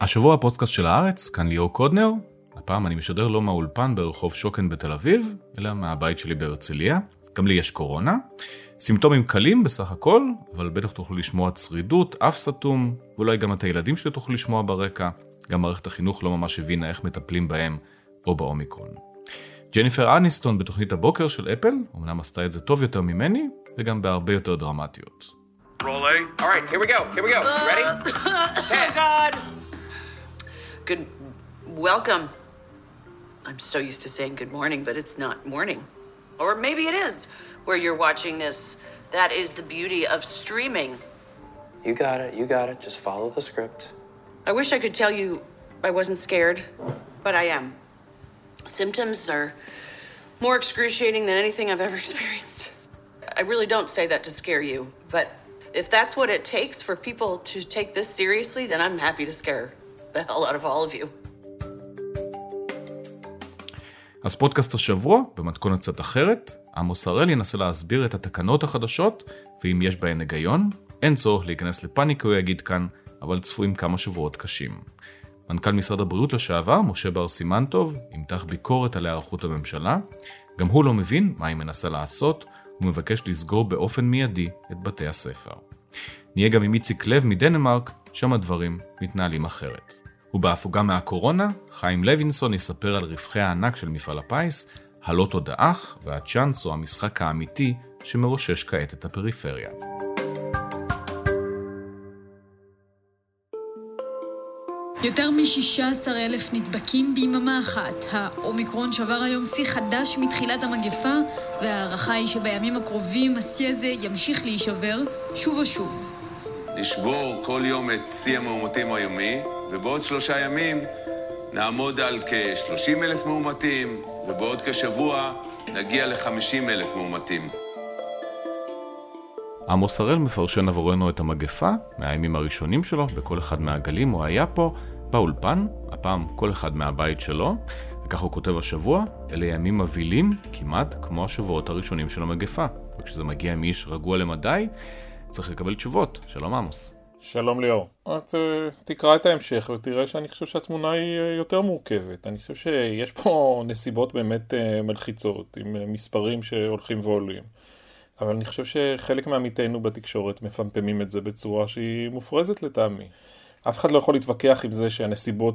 השבוע הפודקאסט של הארץ, כאן ליאור קודנר. הפעם אני משדר לא מהאולפן ברחוב שוקן בתל אביב, אלא מהבית שלי בהרצליה. גם לי יש קורונה. סימפטומים קלים בסך הכל, אבל בטח תוכלו לשמוע צרידות, אף סתום, ואולי גם את הילדים שלי תוכלו לשמוע ברקע. גם מערכת החינוך לא ממש הבינה איך מטפלים בהם או באומיקרון. ג'ניפר אניסטון בתוכנית הבוקר של אפל, אמנם עשתה את זה טוב יותר ממני, וגם בהרבה יותר דרמטיות. Rolling. All right, here we go. Ready? Oh, God. Good. Welcome. I'm so used to saying good morning, but it's not morning. Or maybe it is where you're watching this. That is the beauty of streaming. You got it. Just follow the script. I wish I could tell you I wasn't scared, but I am. Symptoms are more excruciating than anything I've ever experienced. I really don't say that to scare you, but if that's what it takes for people to take this seriously, then I'm happy to scare the hell out of all of you. אז פודקאסט השבוע, במתכונת קצת אחרת, עמוס הראל ינסה להסביר את התקנות החדשות, ואם יש בהן היגיון, אין צורך להיכנס לפאניקה, הוא יגיד כאן, אבל צפויים כמה שבועות קשים. מנכ"ל משרד הבריאות לשעבר, משה בר סימן-טוב, ימתח ביקורת על היערכות הממשלה, גם הוא לא מבין מה היא מנסה לעשות, הוא מבקש לסגור באופן מיידי את בתי הספר. נהיה גם עם איציק לב מדנמרק, שם הדברים מתנהלים אחרת. ובהפוגה מהקורונה, חיים לוינסון יספר על רווחי הענק של מפעל הפיס, הלוטו דאח והצ'אנס או המשחק האמיתי שמרושש כעת את הפריפריה. יותר מ-16,000 נדבקים ביממה אחת. האומיקרון שבר היום שיא חדש מתחילת המגפה, והערכה היא שבימים הקרובים השיא הזה ימשיך להישבר שוב ושוב. נשבור כל יום את שיא המאומתים היומי, ובעוד 3 ימים נעמוד על כ-30,000 מאומתים, ובעוד כשבוע נגיע ל-50,000 מאומתים. עמוס הראל מפרשן עבורנו את המגפה, מהימים הראשונים שלו, בכל אחד מהגלים הוא היה פה, באולפן, הפעם כל אחד מהבית שלו, וכך הוא כותב השבוע, אלה ימים מבהילים כמעט כמו השבועות הראשונים של המגפה. וכשזה מגיע מאיש רגוע למדי, צריך לקבל תשובות. שלום עמוס. שלום ליאור. תקרא את ההמשך ותראה שאני חושב שהתמונה היא יותר מורכבת. אני חושב שיש פה נסיבות באמת מלחיצות, עם מספרים שהולכים ועולים. אבל אני חושב שחלק מעמיתינו בתקשורת מפמפמים את זה בצורה שהיא מופרזת לטעמי. אף אחד לא יכול להתווכח עם זה שהנסיבות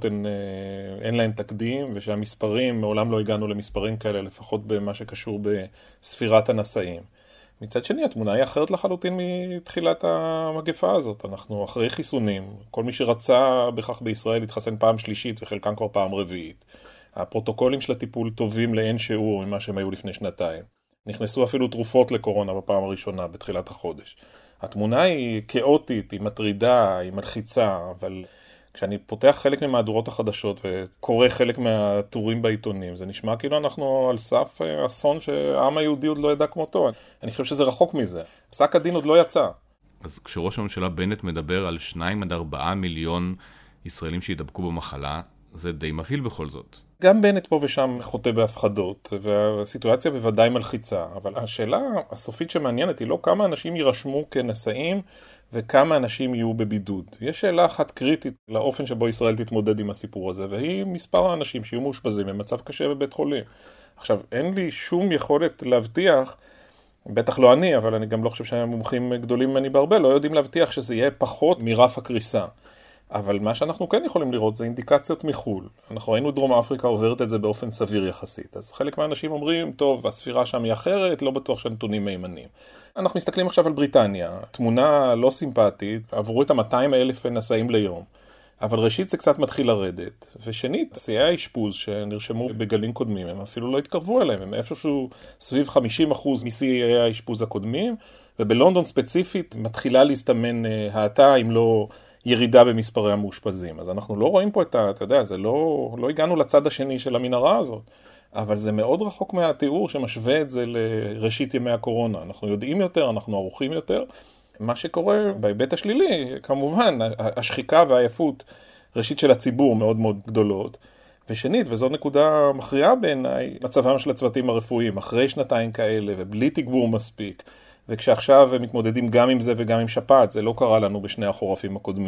אין להן תקדים, ושהמספרים, מעולם לא הגענו למספרים כאלה, לפחות במה שקשור בספירת הנשאים. מצד שני, התמונה היא אחרת לחלוטין מתחילת המגפה הזאת. אנחנו אחרי חיסונים, כל מי שרצה בכך בישראל התחסן פעם שלישית, וחלקם כבר פעם רביעית. הפרוטוקולים של הטיפול טובים לאין שיעור ממה שהם היו לפני 2 נכנסו אפילו תרופות לקורונה בפעם הראשונה, בתחילת החודש. התמונה היא כאוטית, היא מטרידה, היא מלחיצה, אבל כשאני פותח חלק ממהדורות החדשות וקורא חלק מהטורים בעיתונים, זה נשמע כאילו אנחנו על סף אסון שהעם היהודי עוד לא ידע כמותו. אני חושב שזה רחוק מזה. פסק הדין עוד לא יצא. אז כשראש הממשלה בנט מדבר על 2-4 מיליון ישראלים שידבקו במחלה, זה די מבהיל בכל זאת. גם בנט פה ושם חוטא בהפחדות, והסיטואציה בוודאי מלחיצה, אבל השאלה הסופית שמעניינת היא לא כמה אנשים יירשמו כנשאים, וכמה אנשים יהיו בבידוד. יש שאלה אחת קריטית לאופן שבו ישראל תתמודד עם הסיפור הזה, והיא מספר האנשים שיהיו מאושפזים במצב קשה בבית חולים. עכשיו, אין לי שום יכולת להבטיח, בטח לא אני, אבל אני גם לא חושב שהמומחים גדולים ממני בהרבה, לא יודעים להבטיח שזה יהיה פחות מרף הקריסה. אבל מה שאנחנו כן יכולים לראות זה אינדיקציות מחול. אנחנו ראינו דרום אפריקה עוברת את זה באופן סביר יחסית. אז חלק מהאנשים אומרים, טוב, הספירה שם היא אחרת, לא בטוח שהנתונים מהימנים. אנחנו מסתכלים עכשיו על בריטניה, תמונה לא סימפטית, עברו את 200,000 נשאים ליום. אבל ראשית זה קצת מתחיל לרדת. ושנית, שיאי האשפוז שנרשמו בגלים קודמים, הם אפילו לא התקרבו אליהם, הם איפשהו סביב 50% משיאי האשפוז הקודמים, ובלונדון ספציפית מתחילה להסתמן האטה אם לא ירידה במספרי המאושפזים. אז אנחנו לא רואים פה אתה יודע, זה לא הגענו לצד השני של המנהרה הזאת, אבל זה מאוד רחוק מהתיאור שמשווה את זה לראשית ימי הקורונה. אנחנו יודעים יותר, אנחנו ערוכים יותר. מה שקורה בהיבט השלילי, כמובן, השחיקה והעייפות ראשית של הציבור מאוד מאוד גדולות. ושנית, וזו נקודה מכריעה בעיניי, מצבם של הצוותים הרפואיים, אחרי 2 כאלה ובלי תגבור מספיק, וכשעכשיו הם מתמודדים גם עם זה וגם עם שפעת, זה לא קרה לנו בשני החורפים הקודמים.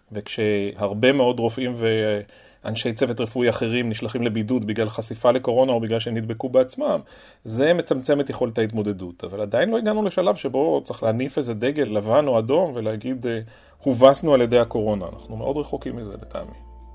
וכשהרבה מאוד רופאים ואנשי צוות רפואי אחרים נשלחים לבידוד בגלל חשיפה לקורונה או בגלל שנדבקו בעצמם, זה מצמצם את יכולת ההתמודדות. אבל עדיין לא הגענו לשלב שבו צריך להניף איזה דגל לבן או אדום ולהגיד הובסנו על ידי הקורונה. אנחנו מאוד רחוקים מזה לטעמי.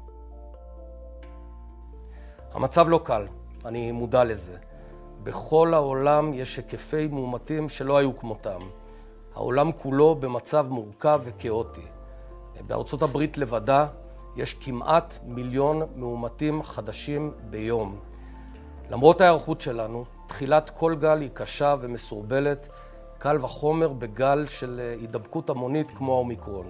המצב לא קל, אני מודע לזה. בכל העולם יש היקפי מאומתים שלא היו כמותם. העולם כולו במצב מורכב וכאוטי. בארצות הברית לבדה יש כמעט 1,000,000 מאומתים חדשים ביום. למרות ההיערכות שלנו, תחילת כל גל היא קשה ומסורבלת, קל וחומר בגל של הידבקות המונית כמו האומיקרון.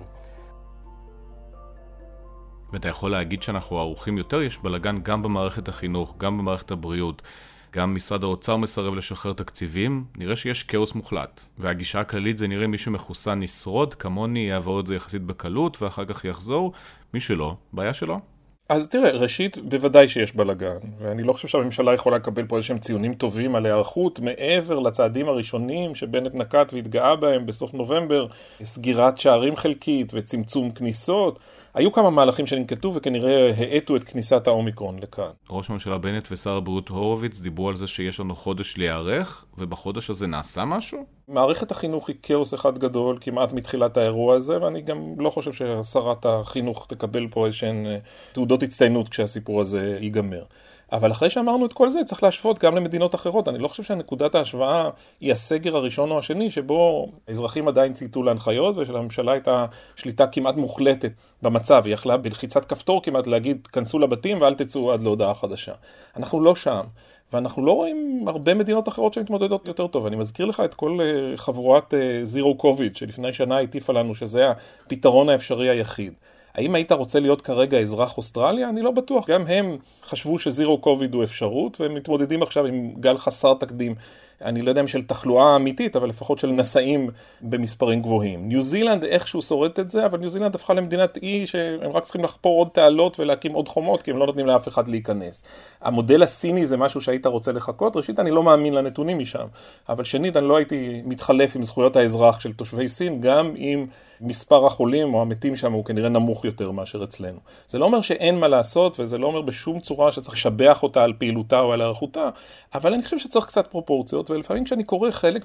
ואתה יכול להגיד שאנחנו ערוכים יותר, יש בלגן גם במערכת החינוך, גם במערכת הבריאות. גם משרד האוצר מסרב לשחרר תקציבים, נראה שיש כאוס מוחלט. והגישה הכללית זה נראה מי שמחוסן ישרוד, כמוני יעבור את זה יחסית בקלות, ואחר כך יחזור. מי שלא, בעיה שלו. אז תראה, ראשית, בוודאי שיש בלגן, ואני לא חושב שהממשלה יכולה לקבל פה איזשהם ציונים טובים על היערכות, מעבר לצעדים הראשונים שבנט נקט והתגאה בהם בסוף נובמבר, סגירת שערים חלקית וצמצום כניסות, היו כמה מהלכים שננקטו וכנראה האטו את כניסת האומיקרון לכאן. ראש הממשלה בנט ושר הבריאות הורוביץ דיברו על זה שיש לנו חודש להיערך, ובחודש הזה נעשה משהו? מערכת החינוך היא כאוס אחד גדול כמעט מתחילת האירוע הזה, ואני גם לא חושב ששרת החינוך תקבל פה איזשהן תעודות הצטיינות כשהסיפור הזה ייגמר. אבל אחרי שאמרנו את כל זה, צריך להשוות גם למדינות אחרות. אני לא חושב שנקודת ההשוואה היא הסגר הראשון או השני, שבו האזרחים עדיין צייתו להנחיות, ושלממשלה הייתה שליטה כמעט מוחלטת במצב. היא יכלה בלחיצת כפתור כמעט להגיד, כנסו לבתים ואל תצאו עד להודעה חדשה. אנחנו לא שם. ואנחנו לא רואים הרבה מדינות אחרות שמתמודדות יותר טוב. אני מזכיר לך את כל חבורת זירו קוביד, שלפני שנה הטיפה לנו שזה הפתרון האפשרי היחיד. האם היית רוצה להיות כרגע אזרח אוסטרליה? אני לא בטוח. גם הם חשבו שזירו קוביד הוא אפשרות, והם מתמודדים עכשיו עם גל חסר תקדים. אני לא יודע אם של תחלואה אמיתית, אבל לפחות של נשאים במספרים גבוהים. ניו זילנד איכשהו שורדת את זה, אבל ניו זילנד הפכה למדינת אי שהם רק צריכים לחפור עוד תעלות ולהקים עוד חומות, כי הם לא נותנים לאף אחד להיכנס. המודל הסיני זה משהו שהיית רוצה לחכות. ראשית, אני לא מאמין לנתונים משם, אבל שנית, אני לא הייתי מתחלף עם זכויות האזרח של תושבי סין, גם אם מספר החולים או המתים שם הוא כנראה נמוך יותר מאשר אצלנו. זה לא אומר שאין מה לעשות, וזה לא אומר בשום צורה שצריך לשבח אותה על פעילותה או על הערכותה, אבל אני חושב שצריך קצת פרופורציות, ולפעמים כשאני קורא חלק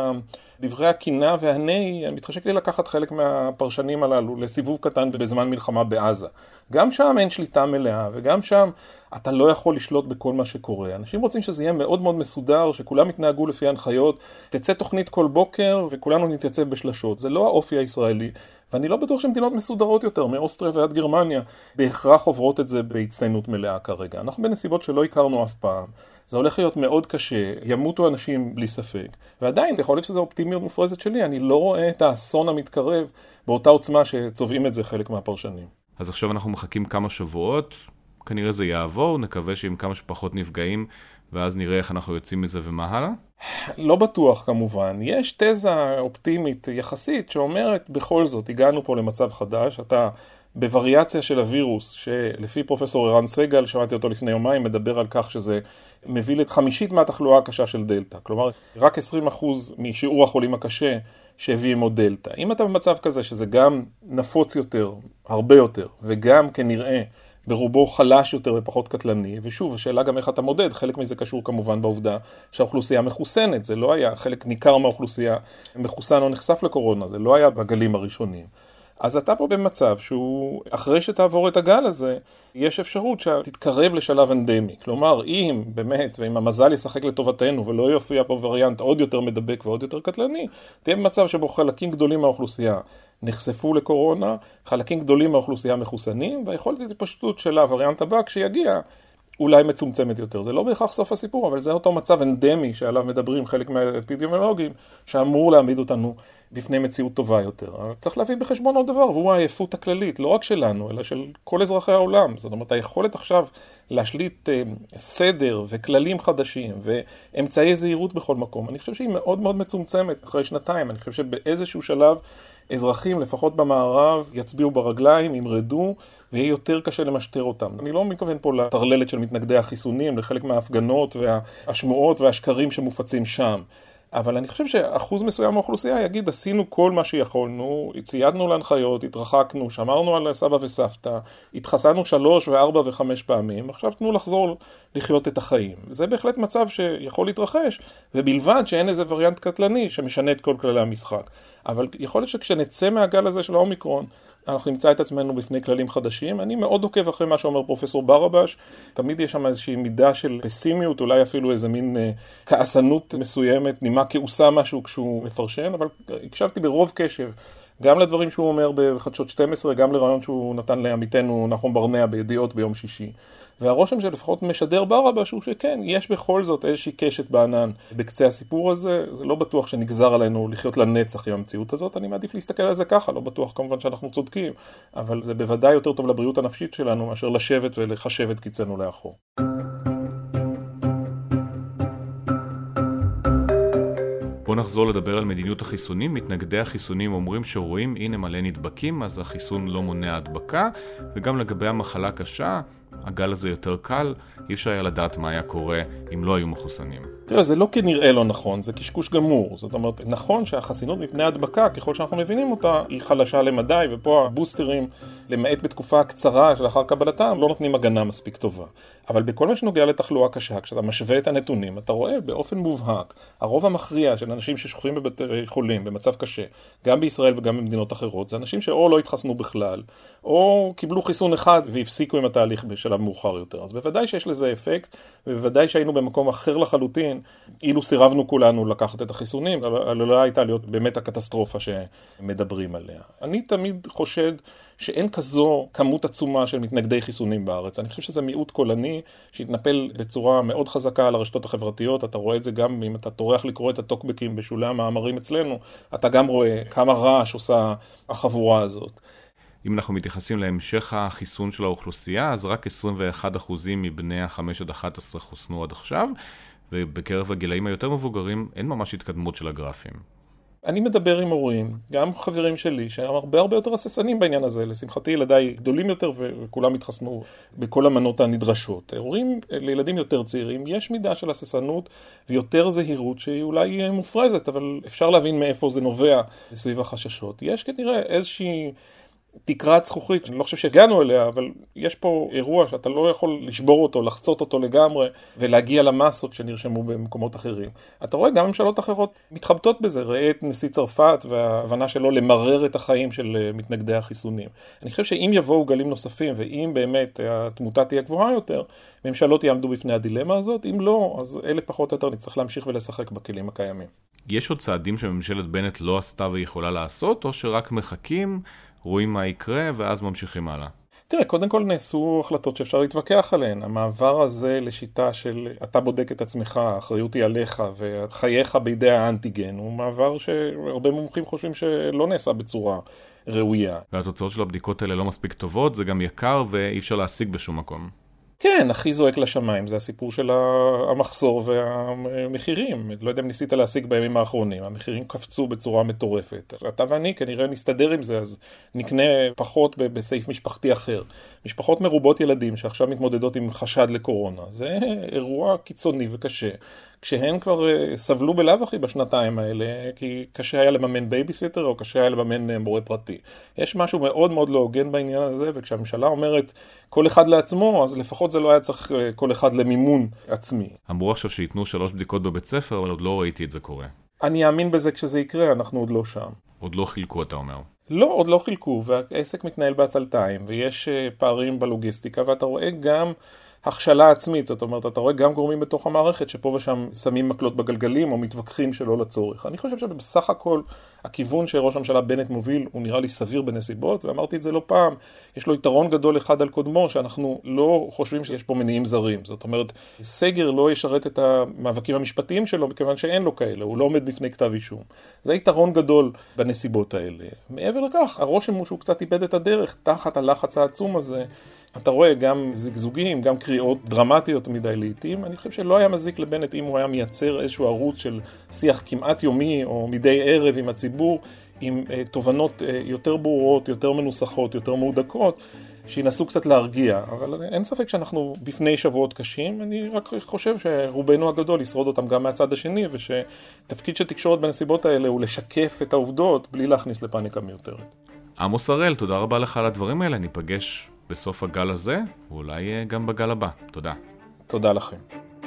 מדברי הקינה והני, מתחשק לי לקחת חלק מהפרשנים הללו לסיבוב קטן בזמן מלחמה בעזה. גם שם אין שליטה מלאה, וגם שם אתה לא יכול לשלוט בכל מה שקורה. אנשים רוצים שזה יהיה מאוד מאוד מסודר, שכולם יתנהגו לפי ההנחיות, תצא תוכנית כל בוקר וכולנו נתייצב בשלשות. זה לא האופי הישראלי, ואני לא בטוח שמדינות מסודרות יותר, מאוסטריה ועד גרמניה, בהכרח עוברות את זה בהצטיינות מלאה כרגע. אנחנו בנסיבות שלא הכרנו אף פעם. זה הולך להיות מאוד קשה, ימותו אנשים בלי ספק. ועדיין, יכול להיות שזו אופטימיות מופרזת שלי, אני לא רואה את האסון המתקרב באותה עוצמה שצובעים את זה חלק מהפרשנים. אז עכשיו אנחנו מחכים כמה שבועות, כנראה זה יעבור, נקווה שעם כמה שפחות נפגעים, ואז נראה איך אנחנו יוצאים מזה ומה הלאה? לא בטוח כמובן. יש תזה אופטימית יחסית שאומרת בכל זאת, הגענו פה למצב חדש, אתה בווריאציה של הווירוס, שלפי פרופסור ערן סגל, שמעתי אותו לפני יומיים, מדבר על כך שזה מביא ל50% מהתחלואה הקשה של דלטה. כלומר, רק 20% משיעור החולים הקשה שהביא עמו דלטה. אם אתה במצב כזה שזה גם נפוץ יותר, הרבה יותר, וגם כנראה ברובו חלש יותר ופחות קטלני, ושוב, השאלה גם איך אתה מודד, חלק מזה קשור כמובן בעובדה שהאוכלוסייה מחוסנת, זה לא היה חלק ניכר מהאוכלוסייה מחוסן או נחשף לקורונה, זה לא היה בגלים הראשונים. אז אתה פה במצב שהוא, אחרי שתעבור את הגל הזה, יש אפשרות שתתקרב לשלב אנדמי. כלומר, אם באמת, ואם המזל ישחק לטובתנו ולא יופיע פה וריאנט עוד יותר מדבק ועוד יותר קטלני, תהיה במצב שבו חלקים גדולים מהאוכלוסייה נחשפו לקורונה, חלקים גדולים מהאוכלוסייה מחוסנים, והיכולת התפשטות של הווריאנט הבא כשיגיע, אולי מצומצמת יותר. זה לא בהכרח סוף הסיפור, אבל זה אותו מצב אנדמי שעליו מדברים חלק מהאפידמיולוגים, שאמור להעמיד אותנו בפני מציאות טובה יותר. צריך להביא בחשבון עוד דבר, והוא העייפות הכללית, לא רק שלנו, אלא של כל אזרחי העולם. זאת אומרת, היכולת עכשיו להשליט סדר וכללים חדשים ואמצעי זהירות בכל מקום, אני חושב שהיא מאוד מאוד מצומצמת אחרי שנתיים. אני חושב שבאיזשהו שלב אזרחים, לפחות במערב, יצביעו ברגליים, ימרדו, ויהיה יותר קשה למשטר אותם. אני לא מתכוון פה לטרללת של מתנגדי החיסונים, לחלק מההפגנות והשמועות והשקרים שמופצים שם. אבל אני חושב שאחוז מסוים מהאוכלוסייה יגיד, עשינו כל מה שיכולנו, ציידנו להנחיות, התרחקנו, שמרנו על סבא וסבתא, התחסנו 3 ו4 ו5 פעמים, עכשיו תנו לחזור לחיות את החיים. זה בהחלט מצב שיכול להתרחש, ובלבד שאין איזה וריאנט קטלני שמשנה את כל כללי המשחק. אבל יכול להיות שכשנצא מהגל הזה של האומיקרון, אנחנו נמצא את עצמנו בפני כללים חדשים. אני מאוד עוקב אחרי מה שאומר פרופסור ברבש, תמיד יש שם איזושהי מידה של פסימיות, אולי אפילו איזה מין כעסנות מסוימת, נימה כעוסה משהו כשהוא מפרשן, אבל הקשבתי ברוב קשב, גם לדברים שהוא אומר בחדשות 12, גם לרעיון שהוא נתן לעמיתנו נחום ברנע בידיעות ביום שישי. והרושם שלפחות משדר ברבש הוא שכן, יש בכל זאת איזושהי קשת בענן בקצה הסיפור הזה. זה לא בטוח שנגזר עלינו לחיות לנצח עם המציאות הזאת, אני מעדיף להסתכל על זה ככה, לא בטוח כמובן שאנחנו צודקים, אבל זה בוודאי יותר טוב לבריאות הנפשית שלנו מאשר לשבת ולחשב את קיצנו לאחור. בוא נחזור לדבר על מדיניות החיסונים. מתנגדי החיסונים אומרים שרואים, הנה מלא נדבקים, אז החיסון לא מונע הדבקה, וגם לגבי המחלה קשה, הגל הזה יותר קל, אי אפשר היה לדעת מה היה קורה אם לא היו מחוסנים. תראה, זה לא כנראה לא נכון, זה קשקוש גמור. זאת אומרת, נכון שהחסינות מפני הדבקה, ככל שאנחנו מבינים אותה, היא חלשה למדי, ופה הבוסטרים, למעט בתקופה קצרה שלאחר קבלתם, לא נותנים הגנה מספיק טובה. אבל בכל מה שנוגע לתחלואה קשה, כשאתה משווה את הנתונים, אתה רואה באופן מובהק, הרוב המכריע של אנשים ששוכבים בבתי חולים במצב קשה, גם בישראל וגם במדינות אחרות, זה אנשים שאו לא התחסנו בכלל, או קיבלו חיסון אחד והפסיקו עם התהליך בשלב מאוחר יותר. אז בוודאי שיש לזה אפקט, ובוודאי שהיינו במקום אחר לחלוטין, אילו סירבנו כולנו לקחת את החיסונים, לא הייתה להיות באמת הקטסטרופה שמדברים עליה. אני תמיד חושד שאין כזו כמות עצומה של מתנגדי חיסונים בארץ. אני חושב שזה מיעוט קולני שהתנפל בצורה מאוד חזקה על הרשתות החברתיות. אתה רואה את זה גם אם אתה טורח לקרוא את הטוקבקים בשולי המאמרים אצלנו, אתה גם רואה כמה רעש עושה החבורה הזאת. אם אנחנו מתייחסים להמשך החיסון של האוכלוסייה, אז רק 21% מבני 5 עד 11 חוסנו עד עכשיו, ובקרב הגילאים היותר מבוגרים אין ממש התקדמות של הגרפים. אני מדבר עם הורים, גם חברים שלי, שהם הרבה יותר הססנים בעניין הזה. לשמחתי ילדיי גדולים יותר וכולם התחסנו בכל המנות הנדרשות. הורים לילדים יותר צעירים, יש מידה של הססנות ויותר זהירות שהיא אולי מופרזת, אבל אפשר להבין מאיפה זה נובע סביב החששות. יש כנראה איזושהי תקרת זכוכית, אני לא חושב שהגענו אליה, אבל יש פה אירוע שאתה לא יכול לשבור אותו, לחצות אותו לגמרי, ולהגיע למסות שנרשמו במקומות אחרים. אתה רואה גם ממשלות אחרות מתחבטות בזה, ראה את נשיא צרפת וההבנה שלו למרר את החיים של מתנגדי החיסונים. אני חושב שאם יבואו גלים נוספים, ואם באמת התמותה תהיה גבוהה יותר, ממשלות יעמדו בפני הדילמה הזאת, אם לא, אז אלה פחות או יותר נצטרך להמשיך ולשחק בכלים הקיימים. יש עוד צעדים שממשלת בנט לא עשתה ויכולה לעשות, או שרק מחכים, רואים מה יקרה ואז ממשיכים הלאה? תראה, קודם כל נעשו החלטות שאפשר להתווכח עליהן. המעבר הזה לשיטה של אתה בודק את עצמך, האחריות היא עליך וחייך בידי האנטיגן, הוא מעבר שהרבה מומחים חושבים שלא נעשה בצורה ראויה. והתוצאות של הבדיקות האלה לא מספיק טובות, זה גם יקר ואי אפשר להשיג בשום מקום. כן, הכי זועק לשמיים, זה הסיפור של המחסור והמחירים. לא יודע אם ניסית להשיג בימים האחרונים, המחירים קפצו בצורה מטורפת. אתה ואני כנראה נסתדר עם זה, אז נקנה פחות בסעיף משפחתי אחר. משפחות מרובות ילדים שעכשיו מתמודדות עם חשד לקורונה. זה אירוע קיצוני וקשה. כשהן כבר סבלו בלאו הכי בשנתיים האלה, כי קשה היה לממן בייביסיטר או קשה היה לממן מורה פרטי. יש משהו מאוד מאוד לא הוגן בעניין הזה, וכשהממשלה אומרת כל אחד לעצמו, אז לפחות זה לא היה צריך כל אחד למימון עצמי. אמרו עכשיו שיתנו 3 בדיקות בבית ספר, אבל עוד לא ראיתי את זה קורה. אני אאמין בזה כשזה יקרה, אנחנו עוד לא שם. עוד לא חילקו, אתה אומר. לא, עוד לא חילקו, והעסק מתנהל בעצלתיים, ויש פערים בלוגיסטיקה, ואתה רואה גם הכשלה עצמית, זאת אומרת, אתה רואה גם גורמים בתוך המערכת שפה ושם שמים מקלות בגלגלים או מתווכחים שלא לצורך. אני חושב שבסך הכל הכיוון שראש הממשלה בנט מוביל הוא נראה לי סביר בנסיבות, ואמרתי את זה לא פעם, יש לו יתרון גדול אחד על קודמו שאנחנו לא חושבים שיש פה מניעים זרים. זאת אומרת, סגר לא ישרת את המאבקים המשפטיים שלו מכיוון שאין לו כאלה, הוא לא עומד בפני כתב אישום. זה יתרון גדול בנסיבות האלה. מעבר לכך, הרושם הוא שהוא קצת איבד את הדרך תחת הלחץ העצום הזה. אתה רואה גם זגזוגים, גם קריאות דרמטיות מדי לעתים. אני חושב שלא היה מזיק לבנט אם הוא היה מייצר איזשהו ערוץ של שיח כמעט יומי או מדי ערב עם הציבור, עם תובנות יותר ברורות, יותר מנוסחות, יותר מהודקות, שינסו קצת להרגיע. אבל אין ספק שאנחנו בפני שבועות קשים, אני רק חושב שרובנו הגדול ישרוד אותם גם מהצד השני, ושתפקיד של תקשורת בנסיבות האלה הוא לשקף את העובדות בלי להכניס לפאניקה מיותרת. עמוס הראל, תודה רבה לך על הדברים האלה, ניפגש בסוף הגל הזה, ואולי גם בגל הבא. תודה. תודה לכם.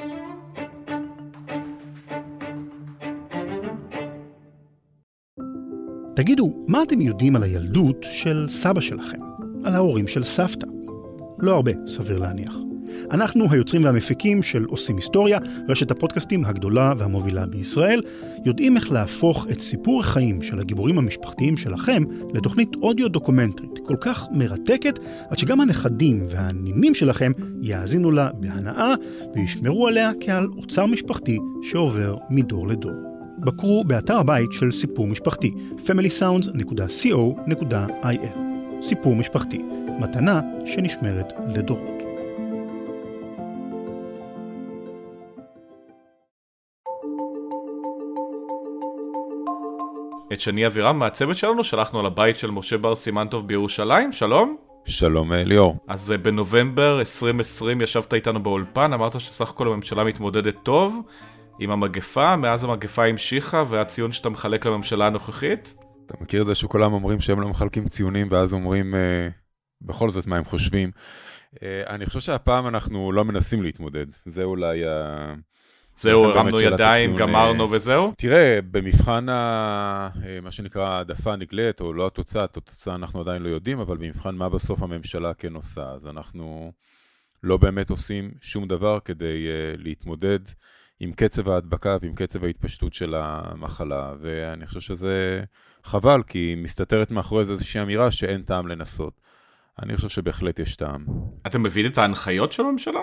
תגידו, מה אתם יודעים על הילדות של סבא שלכם? על ההורים של סבתא? לא הרבה, סביר להניח. אנחנו היוצרים והמפיקים של עושים היסטוריה, רשת הפודקאסטים הגדולה והמובילה בישראל, יודעים איך להפוך את סיפור החיים של הגיבורים המשפחתיים שלכם לתוכנית אודיו דוקומנטרית, כל כך מרתקת, עד שגם הנכדים והנינים שלכם יאזינו לה בהנאה וישמרו עליה כעל אוצר משפחתי שעובר מדור לדור. בקרו באתר הבית של סיפור משפחתי, familysounds.co.il. סיפור משפחתי, מתנה שנשמרת לדורות. את שני אבירם מהצוות שלנו שלחנו על הבית של משה בר סימנטוב בירושלים, שלום. שלום ליאור. אז בנובמבר 2020 ישבת איתנו באולפן, אמרת שסך הכל הממשלה מתמודדת טוב עם המגפה, מאז המגפה המשיכה והציון שאתה מחלק לממשלה הנוכחית? אתה מכיר את זה שכולם אומרים שהם לא מחלקים ציונים ואז אומרים בכל זאת מה הם חושבים. אני חושב שהפעם אנחנו לא מנסים להתמודד, זה אולי זהו, הרמנו ידיים, גמרנו וזהו? תראה, במבחן מה שנקרא העדפה נגלית, או לא התוצאה, את התוצאה אנחנו עדיין לא יודעים, אבל במבחן מה בסוף הממשלה כן עושה, אז אנחנו לא באמת עושים שום דבר כדי להתמודד עם קצב ההדבקה ועם קצב ההתפשטות של המחלה, ואני חושב שזה חבל, כי מסתתרת מאחורי זה איזושהי אמירה שאין טעם לנסות. אני חושב שבהחלט יש טעם. אתם מביאים את ההנחיות של הממשלה?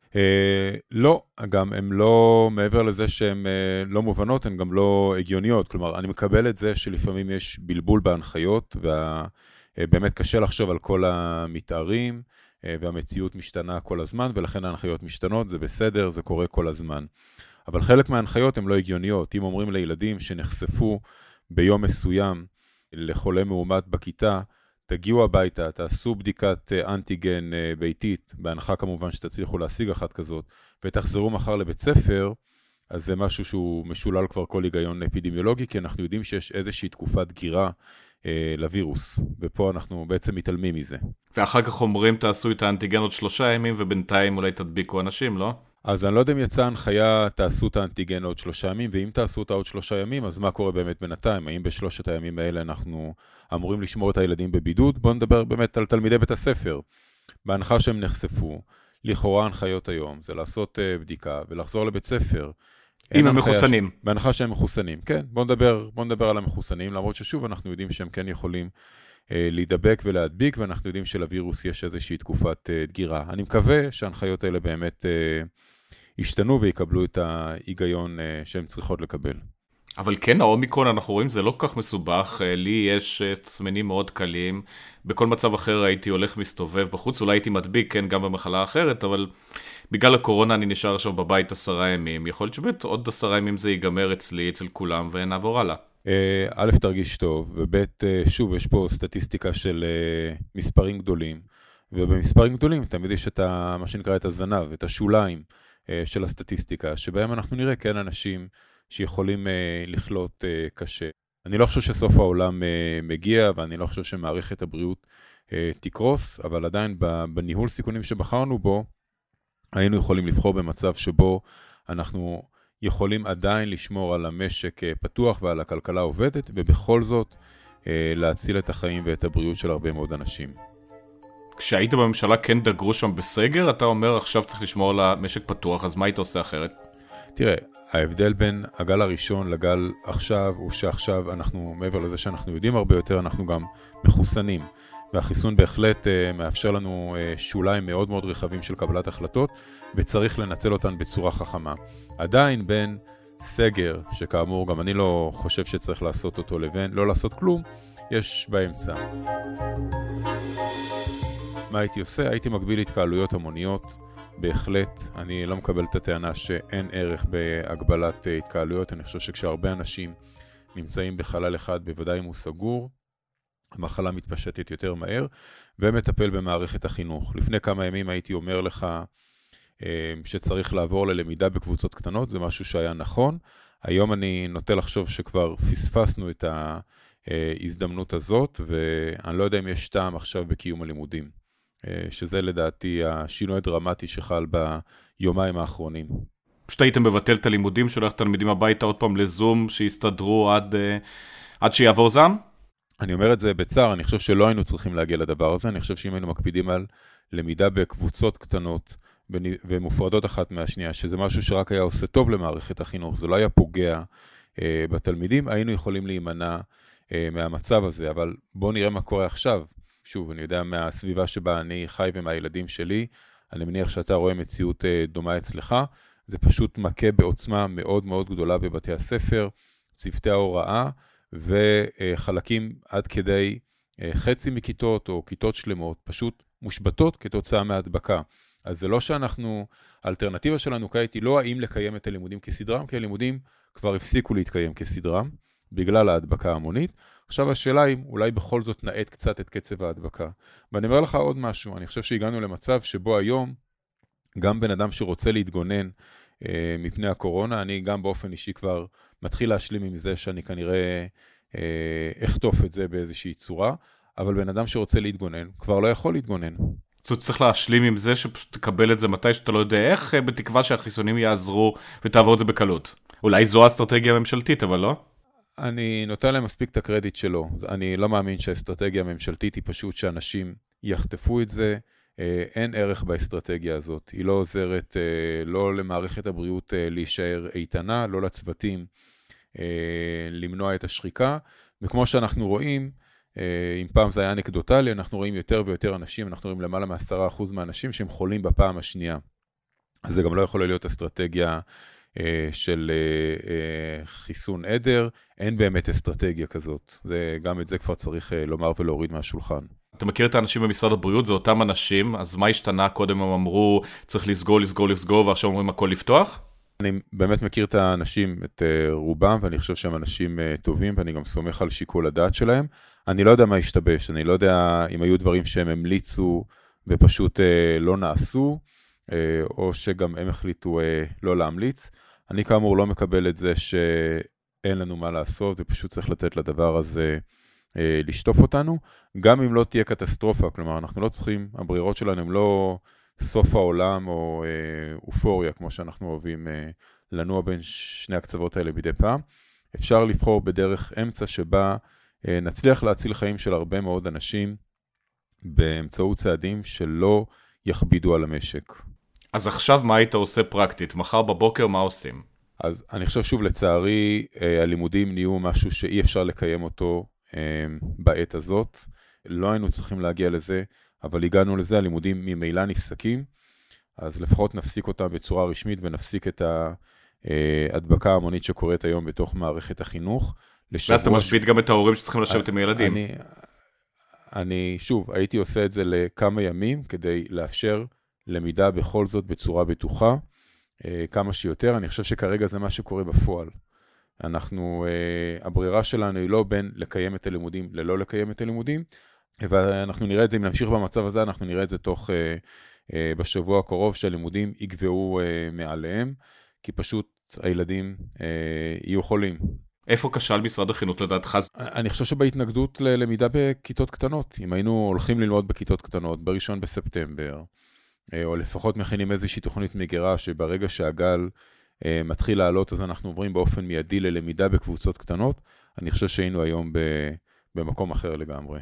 לא, גם הן לא, מעבר לזה שהן לא מובנות, הן גם לא הגיוניות. כלומר, אני מקבל את זה שלפעמים יש בלבול בהנחיות, ובאמת קשה לחשוב על כל המתארים, והמציאות משתנה כל הזמן, ולכן ההנחיות משתנות, זה בסדר, זה קורה כל הזמן. אבל חלק מההנחיות הן לא הגיוניות. אם אומרים לילדים שנחשפו ביום מסוים לחולה מאומת בכיתה, תגיעו הביתה, תעשו בדיקת אנטיגן ביתית, בהנחה כמובן שתצליחו להשיג אחת כזאת, ותחזרו מחר לבית ספר, אז זה משהו שהוא משולל כבר כל היגיון אפידמיולוגי, כי אנחנו יודעים שיש איזושהי תקופת גירה לווירוס, ופה אנחנו בעצם מתעלמים מזה. ואחר כך אומרים תעשו את האנטיגן עוד 3 ימים, ובינתיים אולי תדביקו אנשים, לא? אז אני לא יודע אם יצאה הנחיה, תעשו את האנטיגן עוד 3 ימים, ואם תעשו אותה עוד 3 ימים, אז מה קורה באמת בינתיים? האם ב3 הימים האלה אנחנו אמורים לשמור את הילדים בבידוד? בואו נדבר באמת על תלמידי בית הספר. בהנחה שהם נחשפו, לכאורה ההנחיות היום, זה לעשות בדיקה ולחזור לבית ספר. אם הם מחוסנים. בהנחה שהם מחוסנים, כן. בואו נדבר על המחוסנים, למרות ששוב אנחנו יודעים שהם כן יכולים להידבק ולהדביק, ואנחנו יודעים שלווירוס יש איזושהי תקופת דגירה. אני מקווה שההנחיות האלה באמת ישתנו ויקבלו את ההיגיון שהם צריכות לקבל. אבל כן, האומיקרון אנחנו רואים זה לא כך מסובך, לי יש תסמינים מאוד קלים, בכל מצב אחר הייתי הולך מסתובב בחוץ, אולי הייתי מדביק, כן, גם במחלה אחרת, אבל בגלל הקורונה אני נשאר עכשיו בבית 10 ימים, יכול להיות שבאמת עוד 10 ימים זה ייגמר אצלי, אצל כולם, ונעבור הלאה. א', תרגיש טוב, וב', שוב, יש פה סטטיסטיקה של מספרים גדולים, ובמספרים גדולים תמיד יש את מה שנקרא את הזנב, את השוליים של הסטטיסטיקה, שבהם אנחנו נראה כן אנשים שיכולים לחלות קשה. אני לא חושב שסוף העולם מגיע, ואני לא חושב שמערכת הבריאות תקרוס, אבל עדיין בניהול סיכונים שבחרנו בו, היינו יכולים לבחור במצב שבו אנחנו יכולים עדיין לשמור על המשק פתוח ועל הכלכלה עובדת, ובכל זאת להציל את החיים ואת הבריאות של הרבה מאוד אנשים. כשהיית בממשלה כן דגרו שם בסגר, אתה אומר עכשיו צריך לשמור על המשק פתוח, אז מה היית עושה אחרת? תראה, ההבדל בין הגל הראשון לגל עכשיו הוא שעכשיו אנחנו, מעבר לזה שאנחנו יודעים הרבה יותר, אנחנו גם מחוסנים. והחיסון בהחלט מאפשר לנו שוליים מאוד מאוד רחבים של קבלת החלטות, וצריך לנצל אותן בצורה חכמה. עדיין בין סגר, שכאמור גם אני לא חושב שצריך לעשות אותו, לבין לא לעשות כלום, יש באמצע. מה הייתי עושה? הייתי מגביל התקהלויות המוניות. בהחלט, אני לא מקבל את הטענה שאין ערך בהגבלת התקהלויות. אני חושב שכשהרבה אנשים נמצאים בחלל אחד, בוודאי אם הוא סגור, המחלה מתפשטת יותר מהר, ומטפל במערכת החינוך. לפני כמה ימים הייתי אומר לך שצריך לעבור ללמידה בקבוצות קטנות, זה משהו שהיה נכון. היום אני נוטה לחשוב שכבר פספסנו את ההזדמנות הזאת, ואני לא יודע אם יש טעם עכשיו בקיום הלימודים, שזה לדעתי השינוי הדרמטי שחל ביומיים האחרונים. פשוט הייתם מבטל את הלימודים, שולח תלמידים הביתה עוד פעם לזום, שיסתדרו עד שיעבור זעם? אני אומר את זה בצער, אני חושב שלא היינו צריכים להגיע לדבר הזה, אני חושב שאם היינו מקפידים על למידה בקבוצות קטנות ומופרדות אחת מהשנייה, שזה משהו שרק היה עושה טוב למערכת החינוך, זה לא היה פוגע בתלמידים, היינו יכולים להימנע מהמצב הזה, אבל בואו נראה מה קורה עכשיו. שוב, אני יודע מהסביבה שבה אני חי ומהילדים שלי, אני מניח שאתה רואה מציאות דומה אצלך, זה פשוט מכה בעוצמה מאוד מאוד גדולה בבתי הספר, צוותי ההוראה, וחלקים עד כדי חצי מכיתות או כיתות שלמות, פשוט מושבתות כתוצאה מהדבקה. אז זה לא שאנחנו, האלטרנטיבה שלנו כעת היא לא האם לקיים את הלימודים כסדרם, כי הלימודים כבר הפסיקו להתקיים כסדרם, בגלל ההדבקה המונית. עכשיו השאלה היא, אולי בכל זאת נעט קצת את קצב ההדבקה. ואני אומר לך עוד משהו, אני חושב שהגענו למצב שבו היום, גם בן אדם שרוצה להתגונן מפני הקורונה, אני גם באופן אישי כבר מתחיל להשלים עם זה שאני כנראה אחטוף את זה באיזושהי צורה, אבל בן אדם שרוצה להתגונן כבר לא יכול להתגונן. זאת צריך להשלים עם זה שפשוט תקבל את זה מתי שאתה לא יודע איך, בתקווה שהחיסונים יעזרו ותעבור את זה בקלות. אולי זו האסטרטגיה הממשלתית, אבל לא? אני נותן להם מספיק את הקרדיט שלו. אני לא מאמין שהאסטרטגיה הממשלתית היא פשוט שאנשים יחטפו את זה. אין ערך באסטרטגיה הזאת. היא לא עוזרת לא למערכת הבריאות להישאר איתנה, לא לצוותים למנוע את השחיקה. וכמו שאנחנו רואים, אם פעם זה היה אנקדוטלי, אנחנו רואים יותר ויותר אנשים, אנחנו רואים למעלה מ10% מהאנשים שהם חולים בפעם השנייה. אז זה גם לא יכול להיות אסטרטגיה של חיסון עדר, אין באמת אסטרטגיה כזאת. גם את זה כבר צריך לומר ולהוריד מהשולחן. אתה מכיר את האנשים במשרד הבריאות, זה אותם אנשים, אז מה השתנה? קודם הם אמרו, צריך לסגור, ועכשיו אומרים הכל לפתוח? אני באמת מכיר את האנשים, את רובם, ואני חושב שהם אנשים טובים, ואני גם סומך על שיקול הדעת שלהם. אני לא יודע מה השתבש, אני לא יודע אם היו דברים שהם המליצו ופשוט לא נעשו, או שגם הם החליטו לא להמליץ. אני כאמור לא מקבל את זה שאין לנו מה לעשות, ופשוט צריך לתת לדבר הזה לשטוף אותנו, גם אם לא תהיה קטסטרופה, כלומר אנחנו לא צריכים, הברירות שלנו הם לא סוף העולם או אופוריה, כמו שאנחנו אוהבים לנוע בין שני הקצוות האלה מדי פעם. אפשר לבחור בדרך אמצע שבה נצליח להציל חיים של הרבה מאוד אנשים, באמצעות צעדים שלא יכבידו על המשק. אז עכשיו מה היית עושה פרקטית? מחר בבוקר מה עושים? אז אני חושב שוב לצערי, הלימודים נהיו משהו שאי אפשר לקיים אותו בעת הזאת. לא היינו צריכים להגיע לזה, אבל הגענו לזה, הלימודים ממילא נפסקים, אז לפחות נפסיק אותם בצורה רשמית ונפסיק את ההדבקה ההמונית שקורית היום בתוך מערכת החינוך. ואז אתה משבית גם את ההורים שצריכים לשבת עם הילדים. אני שוב, הייתי עושה את זה לכמה ימים כדי לאפשר למידה בכל זאת בצורה בטוחה, כמה שיותר. אני חושב שכרגע זה מה שקורה בפועל. הברירה שלנו היא לא בין לקיים את הלימודים ללא לקיים את הלימודים, ואנחנו נראה את זה, אם נמשיך במצב הזה, אנחנו נראה את זה תוך בשבוע הקרוב שהלימודים יגבעו מעליהם, כי פשוט הילדים יהיו חולים. איפה כשל משרד החינוך לדעתך? אני חושב שבהתנגדות ללמידה בכיתות קטנות, אם היינו הולכים ללמוד בכיתות קטנות, ב1 בספטמבר, או לפחות מכינים איזושהי תוכנית מגירה, שברגע שהגל מתחיל לעלות, אז אנחנו עוברים באופן מיידי ללמידה בקבוצות קטנות, אני חושב שהיינו היום במקום אחר לגמרי.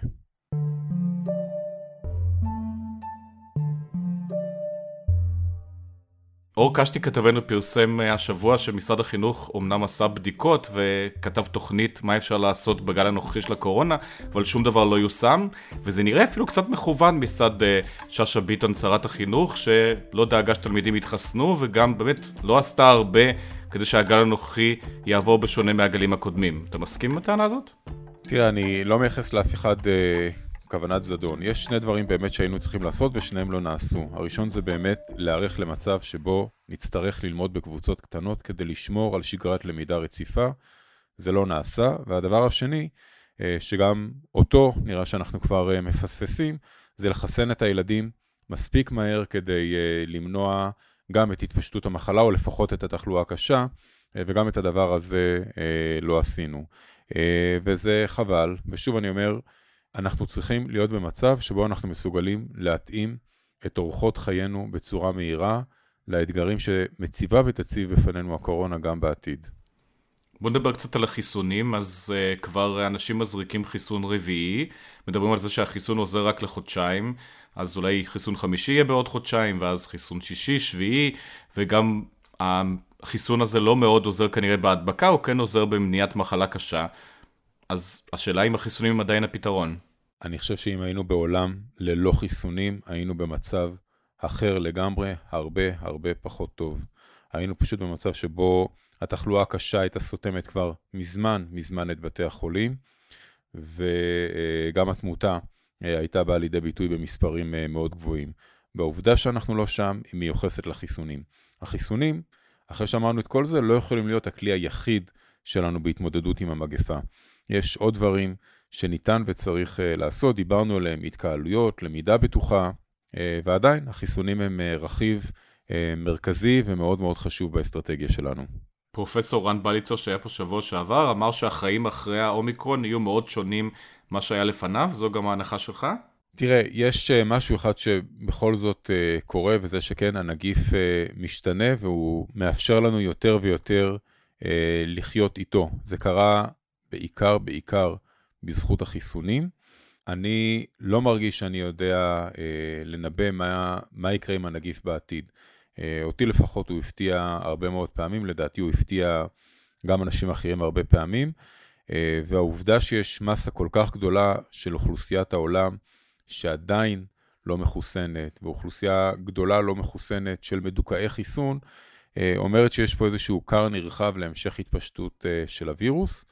אור קשתי כתבנו פרסם השבוע שמשרד החינוך אומנם עשה בדיקות וכתב תוכנית מה אפשר לעשות בגל הנוכחי של הקורונה, אבל שום דבר לא יושם, וזה נראה אפילו קצת מכוון מצד שאשא ביטון שרת החינוך, שלא דאגה שתלמידים יתחסנו וגם באמת לא עשתה הרבה כדי שהגל הנוכחי יעבור בשונה מהגלים הקודמים. אתה מסכים עם הטענה הזאת? תראה, אני לא מייחס לאף אחד כוונת זדון. יש שני דברים באמת שהיינו צריכים לעשות ושניהם לא נעשו. הראשון זה באמת להיערך למצב שבו נצטרך ללמוד בקבוצות קטנות כדי לשמור על שגרת למידה רציפה. זה לא נעשה. והדבר השני, שגם אותו נראה שאנחנו כבר מפספסים, זה לחסן את הילדים מספיק מהר כדי למנוע גם את התפשטות המחלה, או לפחות את התחלואה הקשה, וגם את הדבר הזה לא עשינו. וזה חבל, ושוב אני אומר, אנחנו צריכים להיות במצב שבו אנחנו מסוגלים להתאים את אורחות חיינו בצורה מהירה, לאתגרים שמציבה ותציב בפנינו הקורונה גם בעתיד. בוא נדבר קצת על החיסונים. אז כבר אנשים מזריקים חיסון רביעי, מדברים על זה שהחיסון עוזר רק לחודשיים, אז אולי חיסון חמישי יהיה בעוד חודשיים, ואז חיסון שישי, שביעי, וגם החיסון הזה לא מאוד עוזר כנראה בהדבקה, הוא כן עוזר במניעת מחלה קשה. אז השאלה אם החיסונים הם עדיין הפתרון. אני חושב שאם היינו בעולם ללא חיסונים, היינו במצב אחר לגמרי, הרבה פחות טוב. היינו פשוט במצב שבו התחלואה הקשה הייתה סותמת כבר מזמן את בתי החולים, וגם התמותה הייתה באה לידי ביטוי במספרים מאוד גבוהים. בעובדה שאנחנו לא שם, היא מיוחסת לחיסונים. החיסונים, אחרי שאמרנו את כל זה, לא יכולים להיות הכלי היחיד שלנו בהתמודדות עם המגפה. יש עוד דברים שניתן וצריך לעשות, דיברנו עליהם, התקהלויות, למידה בטוחה, ועדיין החיסונים הם רכיב מרכזי ומאוד מאוד חשוב באסטרטגיה שלנו. פרופסור רן בליצר שהיה פה שבוע שעבר אמר שהחיים אחרי האומיקרון יהיו מאוד שונים מה שהיה לפניו, זו גם ההנחה שלך? תראה, יש משהו אחד שבכל זאת קורה, וזה שכן הנגיף משתנה והוא מאפשר לנו יותר ויותר לחיות איתו. זה קרה בעיקר בזכות החיסונים. אני לא מרגיש שאני יודע לנבא מה יקרה עם הנגיף בעתיד. אותי לפחות הוא הפתיע הרבה מאוד פעמים, לדעתי הוא הפתיע גם אנשים אחרים הרבה פעמים, והעובדה שיש מסה כל כך גדולה של אוכלוסיית העולם שעדיין לא מחוסנת, ואוכלוסייה גדולה לא מחוסנת של מדוכאי חיסון, אומרת שיש פה איזשהו קר נרחב להמשך התפשטות של הווירוס,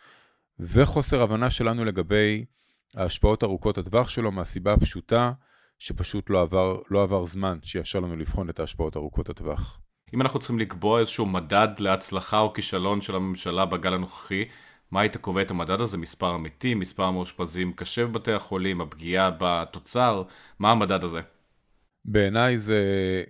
וחוסר הבנה שלנו לגבי ההשפעות ארוכות הטווח שלו, מהסיבה הפשוטה שפשוט לא עבר זמן שיאפשר לנו לבחון את ההשפעות ארוכות הטווח. אם אנחנו צריכים לקבוע איזשהו מדד להצלחה או כישלון של הממשלה בגל הנוכחי, מה היית קובע את המדד הזה? מספר המתים, מספר המאושפזים קשה בבתי החולים, הפגיעה בתוצר, מה המדד הזה? בעיניי זה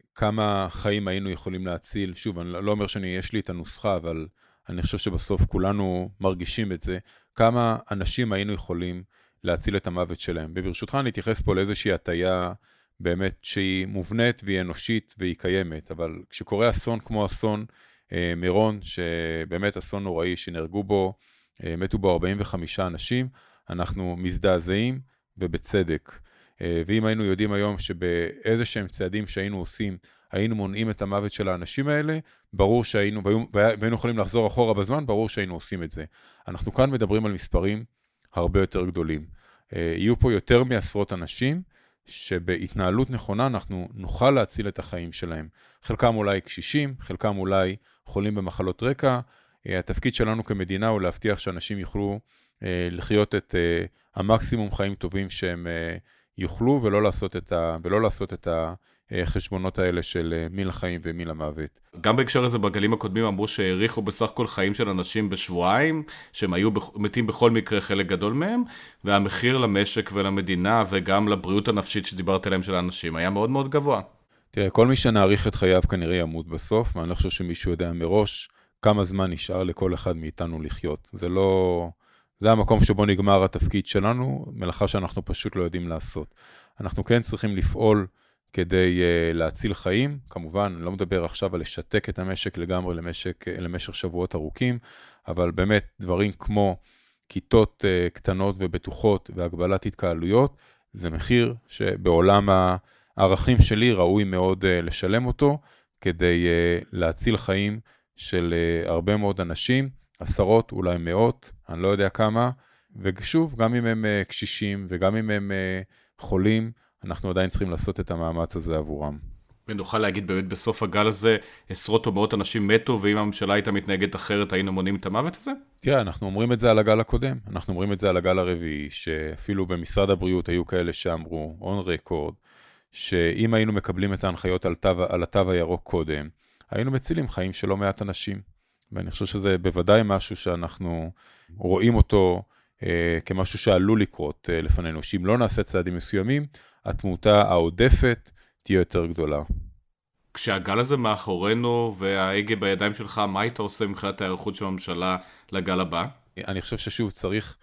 כמה חיים היינו יכולים להציל. שוב, אני לא אומר שיש לי את הנוסחה, אבל אני חושב שבסוף כולנו מרגישים את זה. כמה אנשים היינו יכולים להציל את המוות שלהם. וברשותך אני אתייחס פה לאיזושהי הטיה באמת שהיא מובנית והיא אנושית והיא קיימת, אבל כשקורה אסון כמו אסון מירון, שבאמת אסון נוראי שנהרגו בו, מתו בו 45 אנשים, אנחנו מזדעזעים ובצדק. ואם היינו יודעים היום שבאיזה שהם צעדים שהיינו עושים, היינו מונעים את המוות של האנשים האלה, ברור שהיינו, והיינו יכולים לחזור אחורה בזמן, ברור שהיינו עושים את זה. אנחנו כאן מדברים על מספרים הרבה יותר גדולים. יהיו פה יותר מעשרות אנשים, שבהתנהלות נכונה אנחנו נוכל להציל את החיים שלהם. חלקם אולי קשישים, חלקם אולי חולים במחלות רקע. התפקיד שלנו כמדינה הוא להבטיח שאנשים יוכלו לחיות את המקסימום חיים טובים שהם יוכלו, ולא לעשות את החשבונות האלה של מי לחיים ומי למוות. גם בהקשר הזה בגלים הקודמים אמרו שהעריכו בסך הכל חיים של אנשים בשבועיים, שהם היו מתים בכל מקרה חלק גדול מהם, והמחיר למשק ולמדינה וגם לבריאות הנפשית שדיברת עליהם של האנשים היה מאוד מאוד גבוה. תראה, כל מי שנעריך את חייו כנראה ימות בסוף, ואני לא חושב שמישהו יודע מראש כמה זמן נשאר לכל אחד מאיתנו לחיות. זה המקום שבו נגמר התפקיד שלנו, מלאכה שאנחנו פשוט לא יודעים לעשות. אנחנו כן צריכים לפעול כדי להציל חיים. כמובן, אני לא מדבר עכשיו על לשתק את המשק לגמרי למשך שבועות ארוכים, אבל באמת דברים כמו כיתות קטנות ובטוחות והגבלת התקהלויות, זה מחיר שבעולם הערכים שלי ראוי מאוד לשלם אותו, כדי להציל חיים של הרבה מאוד אנשים, עשרות, אולי מאות, אני לא יודע כמה, ושוב, גם אם הם קשישים וגם אם הם חולים, אנחנו עדיין צריכים לעשות את המאמץ הזה עבורם. ונוכל להגיד באמת בסוף הגל הזה, עשרות או מאות אנשים מתו, ואם הממשלה הייתה מתנהגת אחרת, היינו מונעים את המוות הזה? תראה, אנחנו אומרים את זה על הגל הקודם, אנחנו אומרים את זה על הגל הרביעי, שאפילו במשרד הבריאות היו כאלה שאמרו, on record, שאם היינו מקבלים את ההנחיות על התו הירוק קודם, היינו מצילים חיים של לא מעט אנשים. ואני חושב שזה בוודאי משהו שאנחנו רואים אותו כמשהו שעלול לקרות לפנינו, שאם לא נעשה צעדים מסוימים, התמותה העודפת תהיה יותר גדולה. כשהגל הזה מאחורינו וההגה בידיים שלך, מה היית עושה מבחינת הערכות של הממשלה לגל הבא? אני חושב ששוב צריך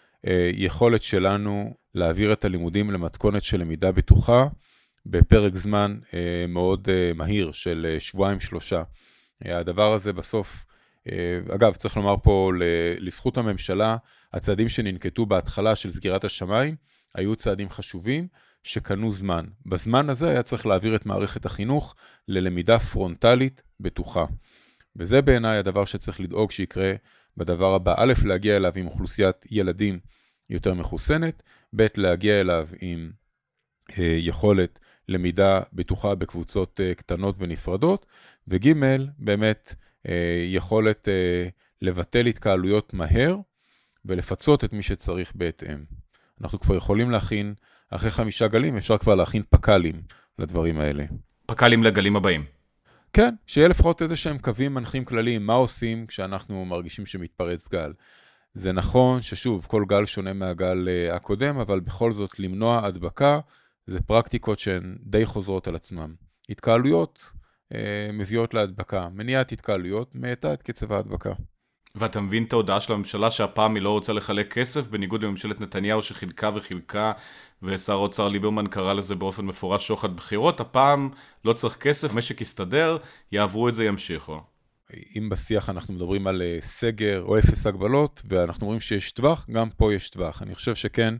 יכולת שלנו להעביר את הלימודים למתכונת של למידה בטוחה, בפרק זמן מאוד מהיר של 2-3 שבועות. הדבר הזה בסוף, אגב, צריך לומר פה לזכות הממשלה, הצעדים שננקטו בהתחלה של סגירת השמיים, היו צעדים חשובים שקנו זמן. בזמן הזה היה צריך להעביר את מערכת החינוך ללמידה פרונטלית בטוחה. וזה בעיניי הדבר שצריך לדאוג שיקרה בדבר הבא. א', להגיע אליו עם אוכלוסיית ילדים יותר מחוסנת, ב', להגיע אליו עם יכולת למידה בטוחה בקבוצות קטנות ונפרדות, וג', באמת יכולת לבטל התקהלויות מהר, ולפצות את מי שצריך בהתאם. אנחנו כבר יכולים להכין, אחרי 5 גלים, אפשר כבר להכין פקלים לדברים האלה. פקלים לגלים הבאים. כן, שיהיה לפחות איזה שהם קווים מנחים כלליים, מה עושים כשאנחנו מרגישים שמתפרץ גל. זה נכון ששוב, כל גל שונה מהגל הקודם, אבל בכל זאת למנוע הדבקה, זה פרקטיקות שהן די חוזרות על עצמם. התקהלויות מביאות להדבקה, מניעת התקהלויות מאטה את קצב ההדבקה. ואתה מבין את ההודעה של הממשלה שהפעם היא לא רוצה לחלק כסף, בניגוד לממשלת נתניהו שחילקה וחילקה, ושר האוצר ליברמן קרא לזה באופן מפורש שוחד בחירות, הפעם לא צריך כסף, משק יסתדר, יעברו את זה, ימשיכו. אם בשיח אנחנו מדברים על סגר או 0 הגבלות, ואנחנו אומרים שיש טווח, גם פה יש טווח. אני חושב שכן,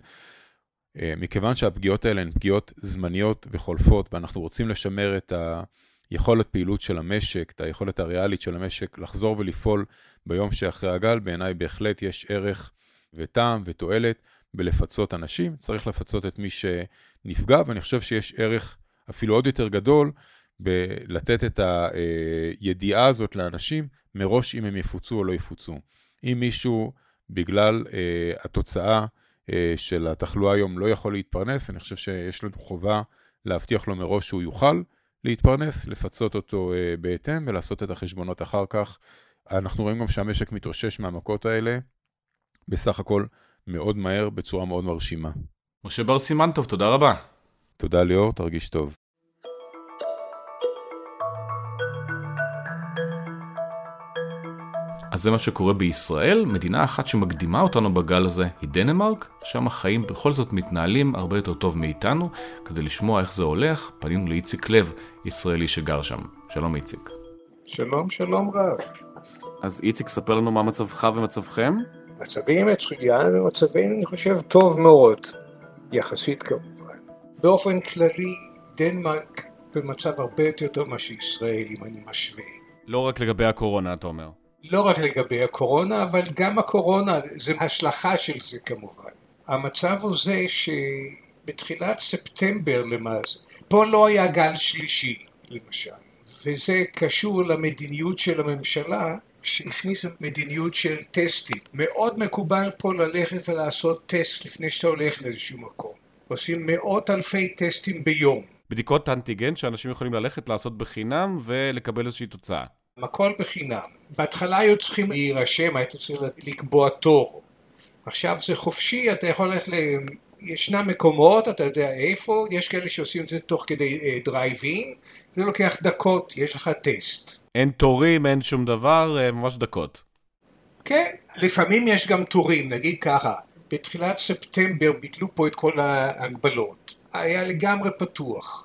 מכיוון שהפגיעות האלה הן פגיעות זמניות וחולפות, ואנחנו רוצים לשמר את היכולת פעילות של המשק, את היכולת הריאלית של המשק, לחזור ולפעול ביום שאחרי הגל, בעיניי בהחלט יש ערך וטעם ותועלת בלפצות אנשים. צריך לפצות את מי שנפגע, ואני חושב שיש ערך אפילו עוד יותר גדול, בלתת את הידיעה הזאת לאנשים מראש אם הם יפוצו או לא יפוצו. אם מישהו בגלל התוצאה של התחלואה היום לא יכול להתפרנס, אני חושב שיש לנו חובה להבטיח לו מראש שהוא יוכל להתפרנס, לפצות אותו בהתאם ולעשות את החשבונות אחר כך. אנחנו רואים גם שהמשק מתאושש מהמכות האלה, בסך הכל מאוד מהר, בצורה מאוד מרשימה. משה בר סימן טוב, תודה רבה. תודה ליאור, תרגיש טוב. אז זה מה שקורה בישראל. מדינה אחת שמקדימה אותנו בגל הזה היא דנמרק, שם החיים בכל זאת מתנהלים הרבה יותר טוב מאיתנו. כדי לשמוע איך זה הולך, פנינו לאיציק לב, ישראלי שגר שם. שלום איציק. שלום, שלום רב. אז איציק, ספר לנו מה מצבך ומצבכם? מצבים מצוין ומצבים אני חושב טוב מאוד, יחסית כמובן. באופן כללי, דנמרק במצב הרבה יותר טוב מאשר ישראל, אם אני משווה. לא רק לגבי הקורונה, אתה אומר. לא רק לגבי הקורונה, אבל גם הקורונה, זה השלכה של זה כמובן. המצב הוא זה שבתחילת ספטמבר למעשה, פה לא היה גל שלישי למשל, וזה קשור למדיניות של הממשלה, שהכניסה מדיניות של טסטים. מאוד מקובל פה ללכת ולעשות טסט לפני שאתה הולך לאיזשהו מקום. עושים 100,000 טסטים ביום. בדיקות אנטיגן שאנשים יכולים ללכת לעשות בחינם ולקבל איזושהי תוצאה. הכל בחינם. בהתחלה היו צריכים להירשם, היית צריך לקבוע תור. עכשיו זה חופשי, אתה יכול ללכת ישנם מקומות, אתה יודע איפה, יש כאלה שעושים את זה תוך כדי דרייב-אין, זה לוקח דקות, יש לך טסט. אין תורים, אין שום דבר, ממש דקות. כן, לפעמים יש גם תורים, נגיד ככה, בתחילת ספטמבר ביטלו פה את כל ההגבלות, היה לגמרי פתוח,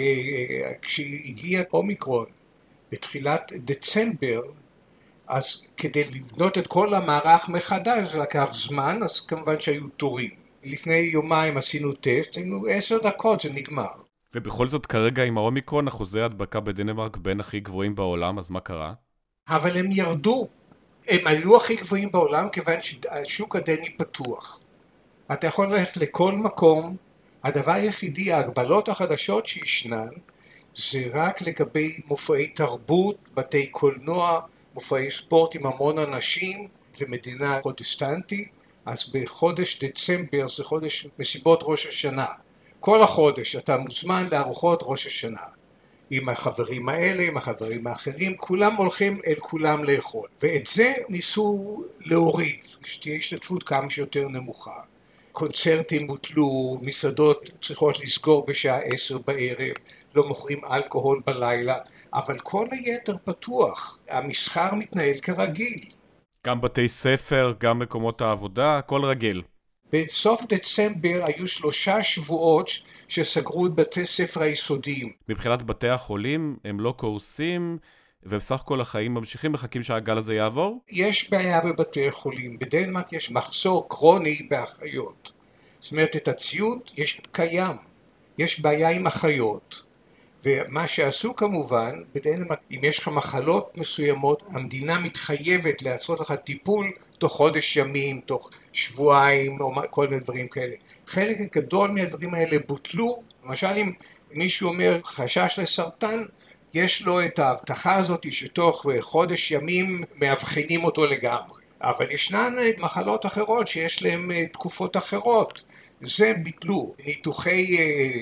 וכשהגיע אומיקרון, בתחילת דצמבר, אז כדי לבנות את כל המערך מחדש, זה לקח זמן, אז כמובן שהיו תורים. לפני יומיים עשינו טסט, היינו 10 דקות, זה נגמר. ובכל זאת כרגע עם האומיקרון, אחוזי ההדבקה בדנמרק בין הכי גבוהים בעולם, אז מה קרה? אבל הם ירדו. הם היו הכי גבוהים בעולם, כיוון שהשוק הדני פתוח. אתה יכול ללכת לכל מקום, הדבר היחידי, ההגבלות החדשות שישנן, זה רק לגבי מופעי תרבות, בתי קולנוע, מופעי ספורט עם המון אנשים, זה מדינה פרוטסטנטית, אז בחודש דצמבר זה חודש מסיבות ראש השנה. כל החודש אתה מוזמן לארוחות ראש השנה. עם החברים האלה, עם החברים האחרים, כולם הולכים אל כולם לאכול. ואת זה ניסו להוריד, שתהיה השתתפות כמה שיותר נמוכה. קונצרטים בוטלו, מסעדות צריכות לסגור בשעה 10 בערב, לא מוכרים אלכוהול בלילה, אבל כל היתר פתוח, המסחר מתנהל כרגיל. גם בתי ספר, גם מקומות העבודה, הכל רגיל. בסוף דצמבר היו 3 שבועות שסגרו את בתי ספר היסודיים. מבחינת בתי החולים הם לא קורסים, ובסך הכל החיים ממשיכים, מחכים שהגל הזה יעבור? יש בעיה בבתי החולים. בדנמרק יש מחסור קרוני באחיות. זאת אומרת, את הציוד יש קיים. יש בעיה עם אחיות. ומה שעשו כמובן, בדנמרק, אם יש לך מחלות מסוימות, המדינה מתחייבת לעשות לך טיפול תוך חודש ימים, תוך שבועיים, או כל מיני דברים כאלה. חלק גדול מהדברים האלה בוטלו. למשל, אם מישהו אומר חשש לסרטן, יש לו את ההבטחה הזאת שתוך חודש ימים מאבחנים אותו לגמרי. אבל ישנן מחלות אחרות שיש להן תקופות אחרות. זה ביטלו. ניתוחי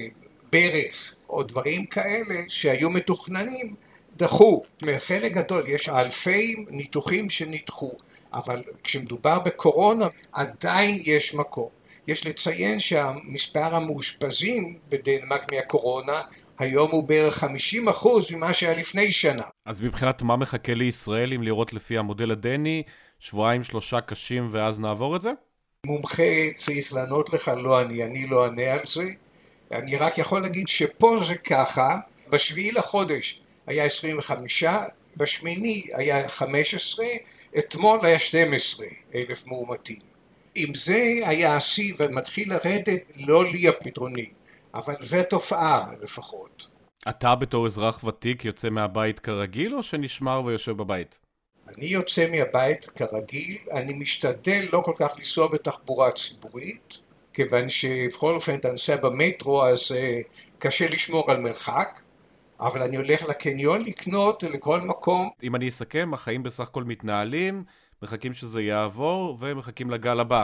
ברך או דברים כאלה שהיו מתוכננים דחו. חלק גדול, יש אלפי ניתוחים שנדחו. אבל כשמדובר בקורונה עדיין יש מקום. יש לציין שהמספר המאושפזים בדנמרק מהקורונה היום הוא בערך 50% ממה שהיה לפני שנה. אז מבחינת מה מחכה לישראל אם לראות לפי המודל הדני, 2-3 קשים ואז נעבור את זה? מומחה צריך לענות לך, לא אני לא ענה על זה. אני רק יכול להגיד שפה זה ככה, בשביעי לחודש היה 25, בשמיני היה 15, אתמול היה 12,000 מאומתים. אם זה היה השיא ומתחיל לרדת, לא לי הפתרונים, אבל זה תופעה לפחות. אתה בתור אזרח ותיק יוצא מהבית כרגיל או שנשמר ויושב בבית? אני יוצא מהבית כרגיל, אני משתדל לא כל כך לנסוע בתחבורה ציבורית, כיוון שבכל אופן אתה נוסע במטרו אז קשה לשמור על מרחק, אבל אני הולך לקניון לקנות לכל מקום. אם אני אסכם, החיים בסך הכל מתנהלים, מחכים שזה יעבור ומחכים לגל הבא.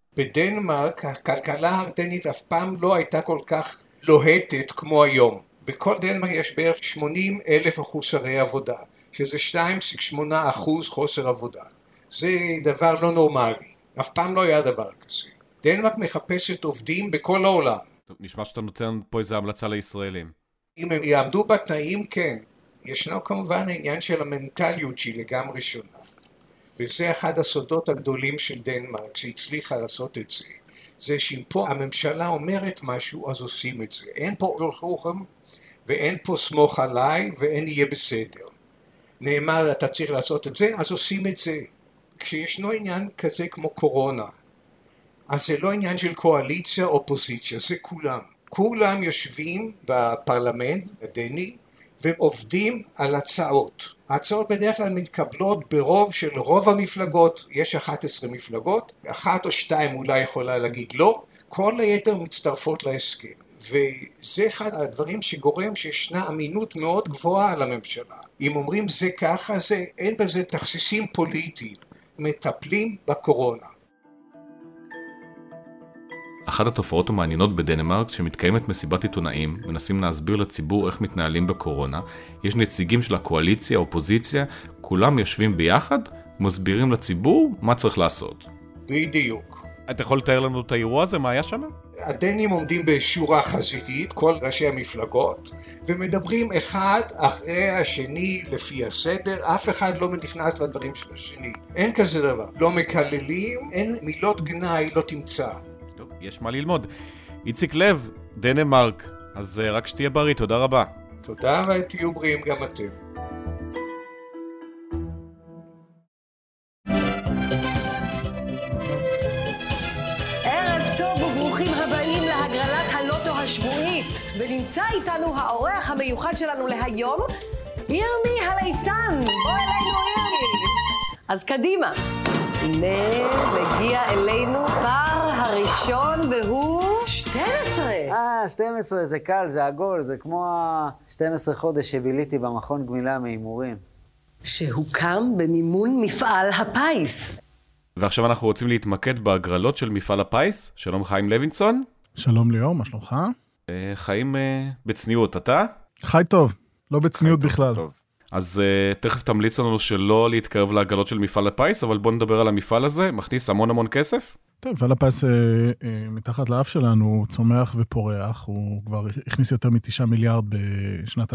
בדנמרק הכלכלה הדנית אף פעם לא הייתה כל כך לוהטת כמו היום. בכל דנמרק יש בערך 80,000 מחוסרי עבודה, שזה 2.8% חוסר עבודה. זה דבר לא נורמלי, אף פעם לא היה דבר כזה. דנמרק מחפשת עובדים בכל העולם. טוב, נשמע שאתה נותן פה איזו המלצה לישראלים. אם הם יעמדו בתנאים, כן. ישנו כמובן העניין של המנטליות שהיא לגמרי שונה. וזה אחד הסודות הגדולים של דנמרק, שהצליחה לעשות את זה. זה שאם פה הממשלה אומרת משהו, אז עושים את זה. אין פה רוחם, ואין פה סמוך עליי, ואין יהיה בסדר. נאמר, אתה צריך לעשות את זה, אז עושים את זה. כשישנו עניין כזה כמו קורונה, אז זה לא עניין של קואליציה, אופוזיציה, זה כולם. כולם יושבים בפרלמנט הדני, ועובדים על הצעות. ההצעות בדרך כלל מתקבלות ברוב של רוב המפלגות, יש 11 מפלגות, 1 או 2 אולי יכולה להגיד לא, כל היתר מצטרפות להסכם. וזה אחד הדברים שגורם שישנה אמינות מאוד גבוהה על הממשלה. אם אומרים זה ככה, אין בזה תכסיסים פוליטיים, מטפלים בקורונה. אחת התופעות המעניינות בדנמרק, שמתקיימת מסיבת עיתונאים, מנסים להסביר לציבור איך מתנהלים בקורונה, יש נציגים של הקואליציה, האופוזיציה, כולם יושבים ביחד, ומסבירים לציבור מה צריך לעשות. בדיוק. אתה יכול לתאר לנו את האירוע הזה, מה היה שם? הדנים עומדים בשורה חזיתית, כל ראשי המפלגות, ומדברים אחד אחרי השני לפי הסדר, אף אחד לא נכנס לדברים של השני. אין כזה דבר. לא מקללים, אין מילות גנאי, לא תמצא. טוב, יש מה ללמוד. איציק לב, דנמרק, אז רק שתהיה בריא, תודה רבה. תודה ותהיו בריאים גם אתם. ונמצא איתנו האורח המיוחד שלנו להיום, ירמי הליצן. בוא אלינו ירמי. אז קדימה. הנה מגיע אלינו מספר הראשון והוא 12. 12 זה קל, זה עגול, זה כמו ה-12 חודש שביליתי במכון גמילה מהימורים. שהוקם במימון מפעל הפיס. ועכשיו אנחנו רוצים להתמקד בהגרלות של מפעל הפיס. שלום חיים לוינסון. שלום ליאור, מה שלומך? חיים בצניעות, אתה? חי טוב. לא בצניעות בכלל. אז תכף תמליץ לנו שלא להתקרב להגרלות של מפעל הפיס, אבל בוא נדבר על המפעל הזה, מכניס המון כסף. טוב, מפעל הפיס מתחת לאף שלנו, הוא צומח ופורח, הוא כבר הכניס יותר מ9 מיליארד בשנת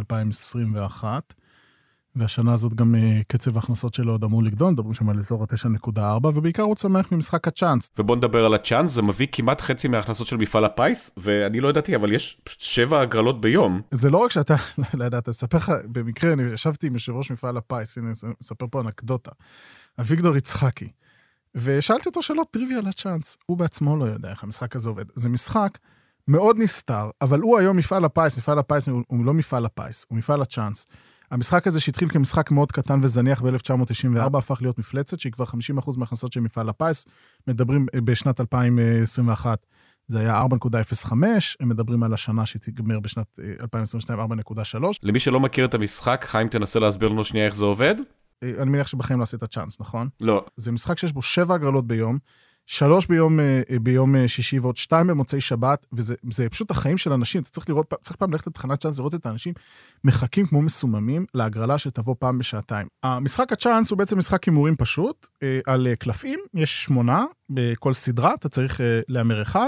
2021, והשנה הזאת גם קצב ההכנסות שלו עוד אמור לגדול, מדברים שם על אזור ה9.4, ובעיקר הוא צומח ממשחק הצ'אנס. ובוא נדבר על הצ'אנס, זה מביא כמעט חצי מההכנסות של מפעל הפיס, ואני לא ידעתי, אבל יש 7 הגרלות ביום. זה לא רק שאתה, לא ידעת, אספר לך, במקרה אני ישבתי עם יושב ראש מפעל הפיס, הנה, אספר פה אנקדוטה, אביגדור יצחקי, ושאלתי אותו שאלות טריוויה על הצ'אנס, הוא בעצמו לא יודע איך המשחק הזה עובד. זה משחק מאוד נסתר, אבל הוא היום מפעל הפיס הוא לא מפעל הפיס, הוא מפעל הצ'אנס. המשחק הזה שהתחיל כמשחק מאוד קטן וזניח ב-1994, הפך להיות מפלצת, שהיא כבר 50% מהכנסות של מפעל הפיס, מדברים בשנת 2021, זה היה 4.05, הם מדברים על השנה שתגמר בשנת 2022, 4.3. למי שלא מכיר את המשחק, חיים תנסה להסביר לנו שנייה איך זה עובד? אני מניח שבחיים לא עשית את הצ'אנס, נכון? לא. זה משחק שיש בו 7 הגרלות ביום, 3 ביום שישי ועוד 2 במוצאי שבת, וזה פשוט החיים של אנשים, אתה צריך פעם ללכת לתחנת צ'אנס לראות את האנשים מחכים כמו מסוממים להגרלה שתבוא פעם בשעתיים. המשחק הצ'אנס הוא בעצם משחק הימורים פשוט, על קלפים, יש 8 בכל סדרה, אתה צריך להמר 1,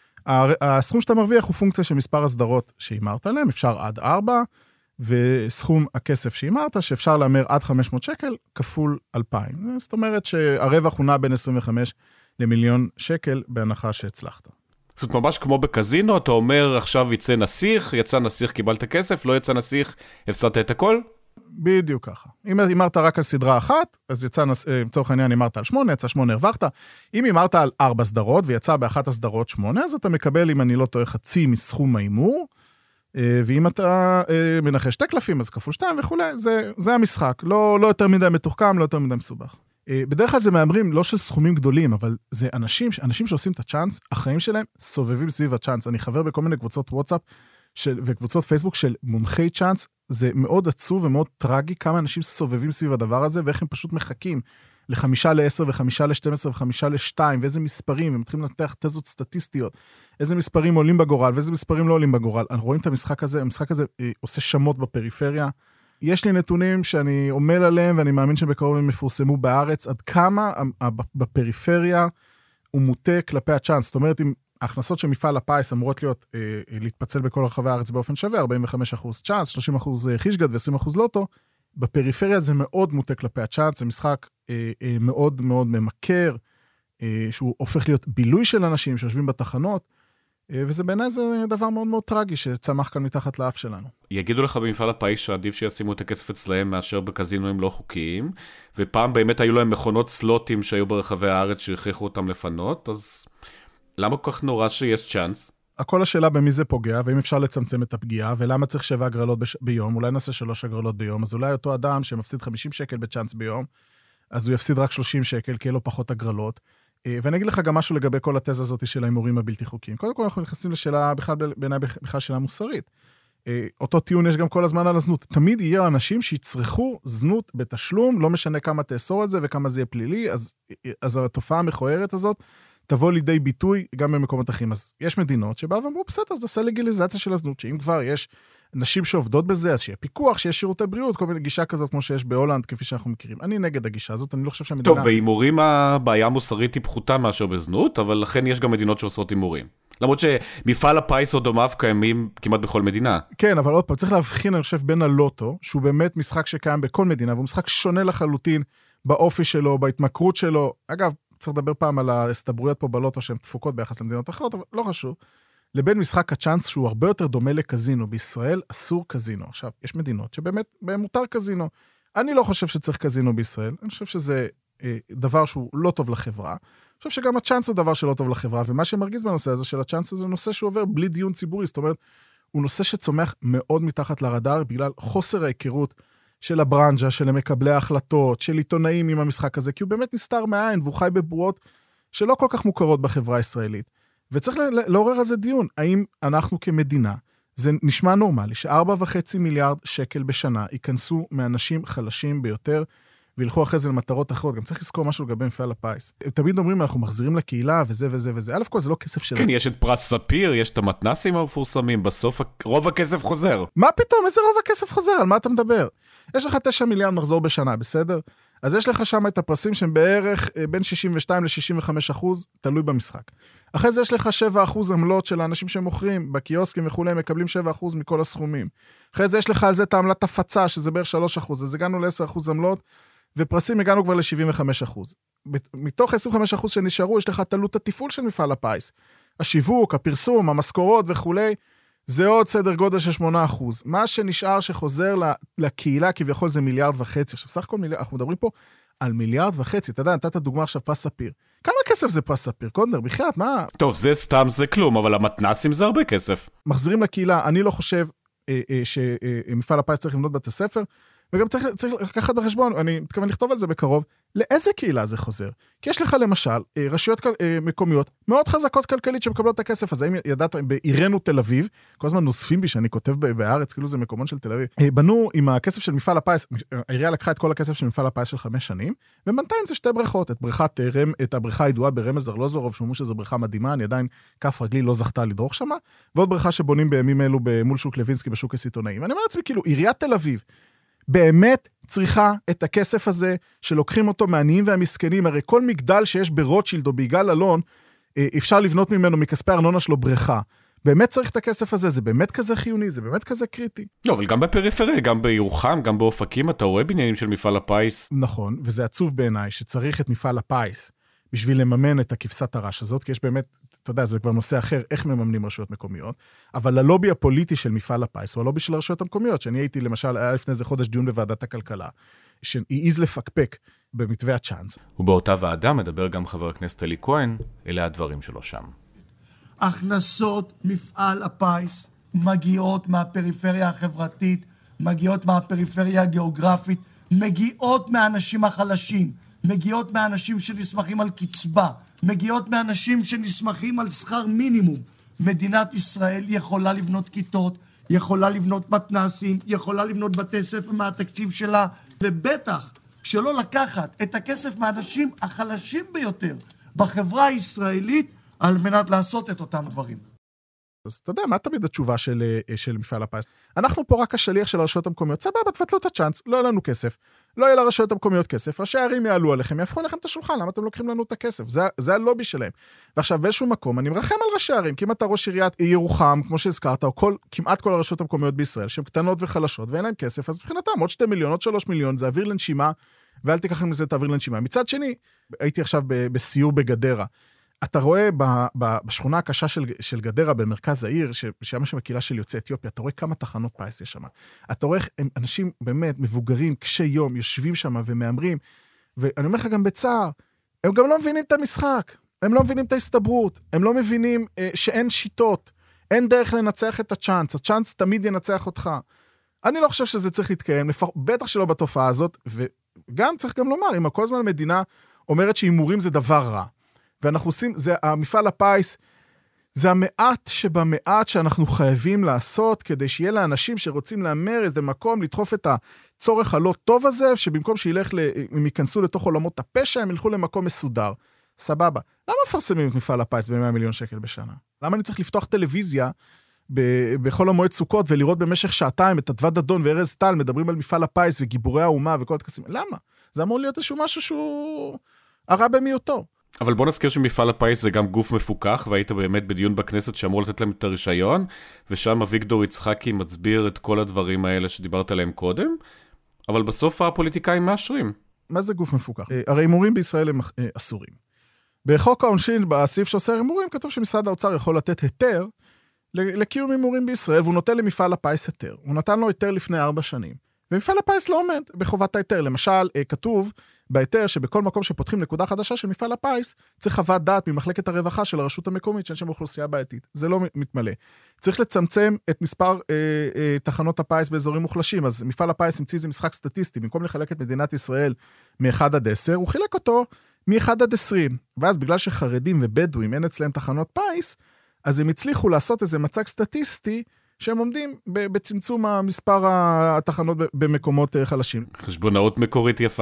הסכום שאתה מרוויח הוא פונקציה של מספר הסדרות שהימרת עליהם, אפשר עד 4, וסכום הכסף שהימרת, שאפשר להמר עד 500 שקל, כפול 2,000. זאת אומרת שהרווח הוא נע בין 25 למיליון שקל בהנחה שהצלחת. זאת ממש כמו בקזינו, אתה אומר עכשיו יצא נסיך, יצא נסיך קיבלת כסף, לא יצא נסיך, הפסדת את הכל? בדיוק ככה. אם הימרת רק על סדרה אחת, אז יצא, בצורך העניין הימרת על 8, יצא 8 הרווחת. אם הימרת על 4 סדרות ויצא באחת הסדרות 8, אז אתה מקבל, אם אני לא טועה, חצי מסכום ההימור, ואם אתה מנחש 2 קלפים, אז כפול 2 וכו', זה המשחק. לא יותר מדי מתוחכם, לא יותר מדי מסובך. בדרך כלל זה מאמרים לא של סכומים גדולים, אבל זה אנשים שעושים את הצ'אנס, החיים שלהם סובבים סביב הצ'אנס. אני חבר בכל מיני קבוצות וואטסאפ וקבוצות פייסבוק של מומחי צ'אנס, זה מאוד עצוב ומאוד טרגי כמה אנשים סובבים סביב הדבר הזה, ואיך הם פשוט מחכים ל5 ל-10 ו5 ל-12 ו5 ל-2, ואיזה מספרים, הם מתחילים לנתח תזות סטטיסטיות, איזה מספרים עולים בגורל ואיזה מספרים לא עולים בגורל. אנחנו רואים את המשחק הזה, המשחק הזה עושה שמות בפריפריה, יש לי נתונים שאני עומל עליהם, ואני מאמין שבקרוב הם מפורסמו בארץ, עד כמה בפריפריה הוא מוטה כלפי הצ'אנס. זאת אומרת, אם ההכנסות של מפעל הפיס אמורות להתפצל בכל רחבי הארץ באופן שווה, 45% צ'אנס, 30% חישגת ו-20% לוטו, בפריפריה זה מאוד מוטה כלפי הצ'אנס, זה משחק מאוד מאוד ממכר, שהוא הופך להיות בילוי של אנשים שיושבים בתחנות, וזה בעיניי זה דבר מאוד מאוד טרגי שצמח כאן מתחת לאף שלנו. יגידו לך במפעל הפיס שעדיף שישימו את הכסף אצלהם מאשר בקזינואים לא חוקיים, ופעם באמת היו להם מכונות סלוטים שהיו ברחבי הארץ שהכריחו אותם לפנות, אז למה כל כך נורא שיש צ'אנס? הכל השאלה במי זה פוגע, ואם אפשר לצמצם את הפגיעה, ולמה צריך 7 הגרלות ביום, אולי נעשה 3 הגרלות ביום, אז אולי אותו אדם שמפסיד 50 שקל בצ'אנס ביום, אז הוא יפסיד רק 30 שקל, כי יהיה לו פחות הגרלות. ואני אגיד לך גם משהו לגבי כל התזה הזאת של ההימורים הבלתי חוקיים. קודם כל אנחנו נכנסים לשאלה, בעיניי בכלל שאלה מוסרית. אותו טיעון יש גם כל הזמן על הזנות. תמיד יהיו אנשים שיצרכו זנות בתשלום, לא משנה כמה תאסור את זה וכמה זה יהיה פלילי, אז התופעה המכוערת הזאת תבוא לידי ביטוי גם במקומות אחרים. אז יש מדינות שבאו ואמרו, בסדר, אז נעשה לגיליזציה של הזנות, שאם כבר יש נשים שעובדות בזה, אז שיהיה פיקוח, שיהיה שירותי בריאות, כל מיני גישה כזאת כמו שיש בהולנד, כפי שאנחנו מכירים. אני נגד הגישה הזאת, אני לא חושב שהמדינה... טוב, בהימורים הבעיה המוסרית היא פחותה מאשר בזנות, אבל לכן יש גם מדינות שעושות הימורים. למרות שמפעל הפיס או דומיו קיימים כמעט בכל מדינה. כן, אבל עוד פעם, צריך להבחין, אני חושב, בין הלוטו, שהוא באמת משחק שקיים בכל מדינה, והוא משחק שונה לחלוטין באופי שלו, בהתמכרות שלו. אגב, צריך לדבר פעם על ההסתברויות פה בלוטו שהן תפוקות ביחס למדינות אחרות, אבל לא חשוב. לבין משחק הצ'אנס שהוא הרבה יותר דומה לקזינו. בישראל אסור קזינו. עכשיו, יש מדינות שבאמת בהם מותר קזינו. אני לא חושב שצריך קזינו בישראל. אני חושב שזה דבר שהוא לא טוב לחברה. אני חושב שגם הצ'אנס הוא דבר שלא טוב לחברה, ומה שמרגיז בנושא הזה של הצ'אנס הזה, הוא נושא שהוא עובר בלי דיון ציבורי. זאת אומרת, הוא נושא שצומח מאוד מתחת לרדאר, בגלל חוסר ההיכרות של הברנג'ה, של מקבלי ההחלטות, של עיתונאים עם המשחק הזה, כי הוא באמת נסתר מהעין, והוא חי בבועות שלא כל כך מוכרות בחברה הישראלית. וצריך לעורר על זה דיון, האם אנחנו כמדינה, זה נשמע נורמלי, ש4.5 מיליארד שקל בשנה ייכנסו מאנשים חלשים ביותר, וילכו אחרי זה למטרות אחרות. גם צריך לזכור משהו לגבי מפעל הפיס. הם תמיד אומרים, אנחנו מחזירים לקהילה, וזה וזה וזה. א' כל זה לא כסף שלנו. כן, יש את פרס ספיר, יש את המתנסים המפורסמים, בסוף רוב הכסף חוזר. מה פתאום? איזה רוב הכסף חוזר? על מה אתה מדבר? יש לך 9 מיליארד מחזור בשנה, בסדר? אז יש לך שם את הפרסים שהם בערך בין 62 ל-65%, תלוי במשחק. אחרי זה יש לך 7% עמלות של האנשים שמוכרים, בקיוסקים וכו', הם מקבלים 7% מכל הסכומים. אחרי זה יש לך על זה את העמלת הפצה, שזה בערך 3%, אז הגענו ל-10% עמלות, ופרסים הגענו כבר ל-75%. מתוך 25% שנשארו, יש לך את עלות התפעול של מפעל הפיס. השיווק, הפרסום, המשכורות וכו', זה עוד סדר גודל של 8%. מה שנשאר שחוזר לקהילה, כביכול זה 1.5 מיליארד. עכשיו, סך הכל אנחנו מדברים פה על 1.5 מיליארד. אתה יודע, נתת דוגמה עכשיו פרס ספיר. כמה כסף זה פרס ספיר? קונדר, בחייאת, מה? טוב, זה סתם, זה כלום, אבל המתנסים זה הרבה כסף. מחזירים לקהילה, אני לא חושב שמפעל הפיס צריך לבנות בתי ספר, וגם צריך לקחת בחשבון, אני מתכוון לכתוב על זה בקרוב, לאיזה קהילה זה חוזר? כי יש לך למשל רשויות מקומיות מאוד חזקות כלכלית שמקבלות את הכסף הזה. אם ידעת, בעירנו תל אביב, כל הזמן נוספים בי שאני כותב בארץ, כאילו זה מקומון של תל אביב, בנו עם הכסף של מפעל הפיס, העירייה לקחה את כל הכסף של מפעל הפיס של 5 שנים, ובנתיים זה 2 בריכות, את הבריכה הידועה ברמז ארלוזורוב, שאומרו שזו בריכה מדהימה, אני עדיין כף רגלי לא זכתה לדרוך שמה, ועוד בריכה שבונים בימים אלו מול שוק לוינסקי בשוק הסיטונאים. אני אומר לעצמי, כאילו, עיריית תל אביב באמת צריכה את הכסף הזה שלוקחים אותו מעניים והמסכנים, הרי כל מגדל שיש ברוטשילד או ביגאל אלון, אפשר לבנות ממנו מכספי ארנונה שלו בריכה. באמת צריך את הכסף הזה, זה באמת כזה חיוני, זה באמת כזה קריטי. לא, אבל גם בפריפריה, גם בירוחם, גם באופקים, אתה רואה בניינים של מפעל הפיס. נכון, וזה עצוב בעיניי שצריך את מפעל הפיס בשביל לממן את הכבשת הרש הזאת, כי יש באמת, אתה יודע, זה כבר נושא אחר, איך מממנים רשויות מקומיות, אבל הלובי הפוליטי של מפעל הפיס, הוא הלובי של הרשויות המקומיות, שאני הייתי למשל, היה לפני איזה חודש דיון בוועדת הכלכלה, שהעיז לפקפק במתווה הצ'אנס. ובאותה ועדה מדבר גם חבר הכנסת אלי כהן, אלה הדברים שלו שם. הכנסות מפעל הפיס מגיעות מהפריפריה החברתית, מגיעות מהפריפריה הגיאוגרפית, מגיעות מהאנשים החלשים, מגיעות מאנשים שנסמכים על קצבה, מגיעות מאנשים שנסמכים על שכר מינימום. מדינת ישראל יכולה לבנות כיתות, יכולה לבנות מתנסים, יכולה לבנות בתי ספר מהתקציב שלה, ובטח שלא לקחת את הכסף מהאנשים החלשים ביותר בחברה הישראלית על מנת לעשות את אותם דברים. אז אתה יודע, מה תמיד התשובה של מפעל הפיס? אנחנו פה רק השליח של הרשויות המקומיות, סבבה, תבטלו את הצ'אנס, לא יהיה לנו כסף, לא יהיה לרשויות המקומיות כסף, ראשי הערים יעלו עליכם, יהפכו עליכם את השולחן, למה אתם לוקחים לנו את הכסף? זה הלובי שלהם. ועכשיו, באיזשהו מקום, אני מרחם על ראשי הערים, כי אם אתה ראש עיריית ירוחם, כמו שהזכרת, או כמעט כל הרשויות המקומיות בישראל, שהן קטנות וחלשות, ואין להם כסף, אז מבחינתם, עוד 2 מיליון, עוד 3 מיליון, זה אוויר לנשימה, ואל תיקח מזה את האוויר לנשימה. מצד שני, הייתי עכשיו בסיור בגדרה. אתה רואה בשכונה הקשה של גדרה במרכז העיר, ששם שם הקהילה של יוצאי אתיופיה, אתה רואה כמה תחנות פיס יש שם. אתה רואה אנשים באמת מבוגרים, קשי יום, יושבים שם ומאמרים, ואני אומר לך גם בצער, הם גם לא מבינים את המשחק, הם לא מבינים את ההסתברות, הם לא מבינים שאין שיטות, אין דרך לנצח את הצ'אנס, הצ'אנס תמיד ינצח אותך. אני לא חושב שזה צריך להתקיים, בטח שלא בתופעה הזאת, וגם צריך גם לומר, אם כל הזמן המדינה אומרת שהימורים זה דבר רע, ואנחנו עושים, זה המפעל הפיס, זה המעט שבמעט שאנחנו חייבים לעשות, כדי שיהיה לאנשים שרוצים לאמר איזה מקום, לדחוף את הצורך הלא טוב הזה, שבמקום הם ייכנסו לתוך עולמות הפשע, הם ילכו למקום מסודר. סבבה. למה מפרסמים את מפעל הפיס ב100 מיליון שקל בשנה? למה אני צריך לפתוח טלוויזיה בכל המועד סוכות, ולראות במשך 2 שעתיים את אדוה דדון וארז טל, מדברים על מפעל הפיס וגיבורי האומה וכל התקסים? למה? זה אמור להיות איזשהו משהו שהוא הרע במיעוטו. אבל בוא נזכיר שמפעל הפיס זה גם גוף מפוקח, והיית באמת בדיון בכנסת שאמור לתת להם את הרישיון, ושם אביגדור יצחקי מצביר את כל הדברים האלה שדיברת עליהם קודם, אבל בסוף הפוליטיקאים מאשרים. מה זה גוף מפוקח? הרי הימורים בישראל הם אסורים. בחוק העונשין, בסעיף שעושה הימורים, כתוב שמשרד האוצר יכול לתת היתר לקיום הימורים בישראל, והוא נותן למפעל הפיס היתר. הוא נתן לו היתר לפני 4 שנים. ומפעל הפיס לא עומד בחובת ההיתר. למשל, כתוב בהיתר שבכל מקום שפותחים נקודה חדשה של מפעל הפיס, צריך חוות דעת ממחלקת הרווחה של הרשות המקומית, שאין שם אוכלוסייה בעייתית. זה לא מתמלא. צריך לצמצם את מספר תחנות הפיס באזורים מוחלשים. אז מפעל הפיס המציא איזה משחק סטטיסטי, במקום לחלק את מדינת ישראל מ-1 עד 10, הוא חילק אותו מ-1 עד 20. ואז בגלל שחרדים ובדואים אין אצלם תחנות פיס, אז הם הצליחו לעשות איזה מצג סטטיסטי, שהם עומדים בצמצום מספר התחנות במקומות חלשים. חשבונאות מקורית יפה.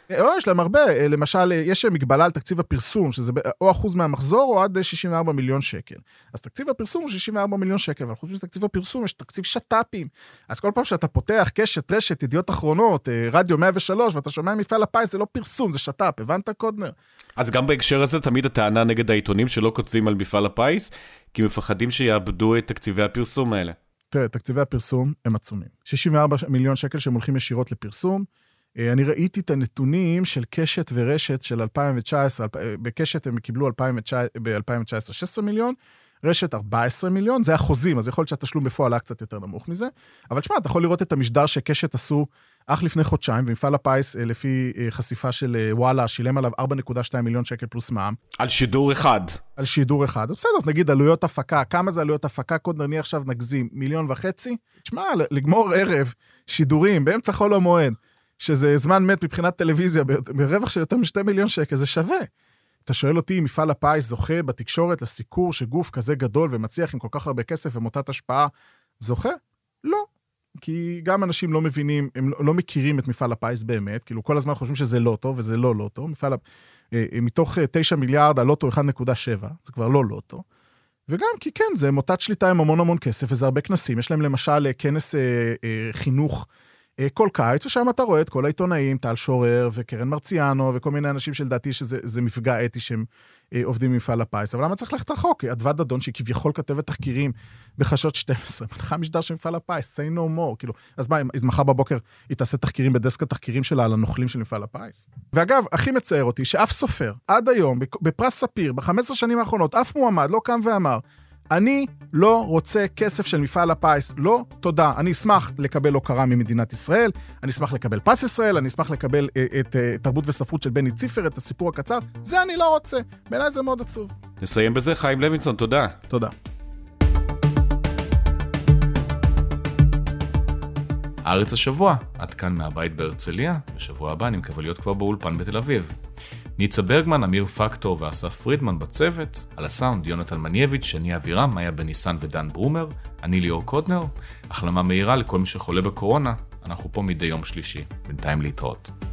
יש להם הרבה, למשל, יש מגבלה על תקציב הפרסום, שזה או אחוז מהמחזור, או עד 64 מיליון שקל. אז תקציב הפרסום הוא 64 מיליון שקל, אבל חוץ מתקציב הפרסום יש תקציב שטאפים. אז כל פעם שאתה פותח קשת, רשת, ידיעות אחרונות, רדיו 103, ואתה שומע מפעל הפיס, זה לא פרסום, זה שטאפ, הבנת קודנר? אז גם בהקשר הזה תמיד הטענה נגד העיתונים שלא כותבים על מפעל הפיס, כי מפחדים שיאבדו את תקציבי הפרסום האלה. תראה, תקציבי הפרסום הם עצומים. 64 מיליון שקל שהם הולכים ישירות לפרסום. אני ראיתי את הנתונים של קשת ורשת של 2019, בקשת הם קיבלו ב-2019 16 מיליון, רשת 14 מיליון, זה החוזים, אז יכול להיות שהתשלום בפועל היה קצת יותר נמוך מזה, אבל תשמע, אתה יכול לראות את המשדר שקשת עשו אך לפני חודשיים, ומפעל הפיס, לפי חשיפה של וואלה, שילם עליו 4.2 מיליון שקל פלוס מע"מ. על שידור אחד. על שידור אחד. בסדר, אז נגיד עלויות הפקה, כמה זה עלויות הפקה? קוד נרני עכשיו נגזים, 1.5 מיליון. תשמע, לגמור ערב שידורים באמצע חול המועד, שזה זמן מת מבחינת טלוויזיה, ברווח של יותר מ2 מיליון שקל, זה שווה. אתה שואל אותי, מפעל הפיס זוכה בתקשורת לסיקור שגוף כזה גדול ומצליח עם כל כך הרבה כסף ומוטת השפעה, זוכה? לא. כי גם אנשים לא מבינים, הם לא מכירים את מפעל הפיס באמת, כאילו כל הזמן חושבים שזה לא טוב, וזה לא טוב. מתוך 9 מיליארד, הלוטו 1.7, זה כבר לא טוב. וגם כי כן, זה מוטת שליטה עם המון כסף, וזה הרבה כנסים. יש להם למשל כנס חינוך כל קיץ, ושם אתה רואה את כל העיתונאים, טל שורר וקרן מרציאנו, וכל מיני אנשים שלדעתי שזה מפגע אתי שהם עובדים במפעל הפיס. אבל למה צריך ללכת רחוק? אדוה דדון, שהיא כביכול כתבת תחקירים בחדשות 12, מנחה משדר של מפעל הפיס, say no more, כאילו, אז מה, מחר בבוקר היא תעשה תחקירים בדסק התחקירים שלה על הנוכלים של מפעל הפיס? ואגב, הכי מצער אותי, שאף סופר, עד היום, בפרס ספיר, ב-15 שנים האחרונות, אף מועמד לא קם ואמר, אני לא רוצה כסף של מפעל הפיס, לא, תודה. אני אשמח לקבל הוקרה ממדינת ישראל, אני אשמח לקבל פס ישראל, אני אשמח לקבל את תרבות וספרות של בני ציפר, את הסיפור הקצר, זה אני לא רוצה. בעיניי זה מאוד עצוב. נסיים בזה, חיים לוינסון, תודה. תודה. הארץ השבוע, עד כאן מהבית בהרצליה, בשבוע הבא אני מקווה להיות כבר באולפן בתל אביב. ניצה ברגמן, אמיר פקטור ואסף פרידמן בצוות, על הסאונד יונתן מנייביץ', שני אבירם, מאיה בניסן ודן ברומר, אני ליאור קודנר, החלמה מהירה לכל מי שחולה בקורונה, אנחנו פה מדי יום שלישי, בינתיים להתראות.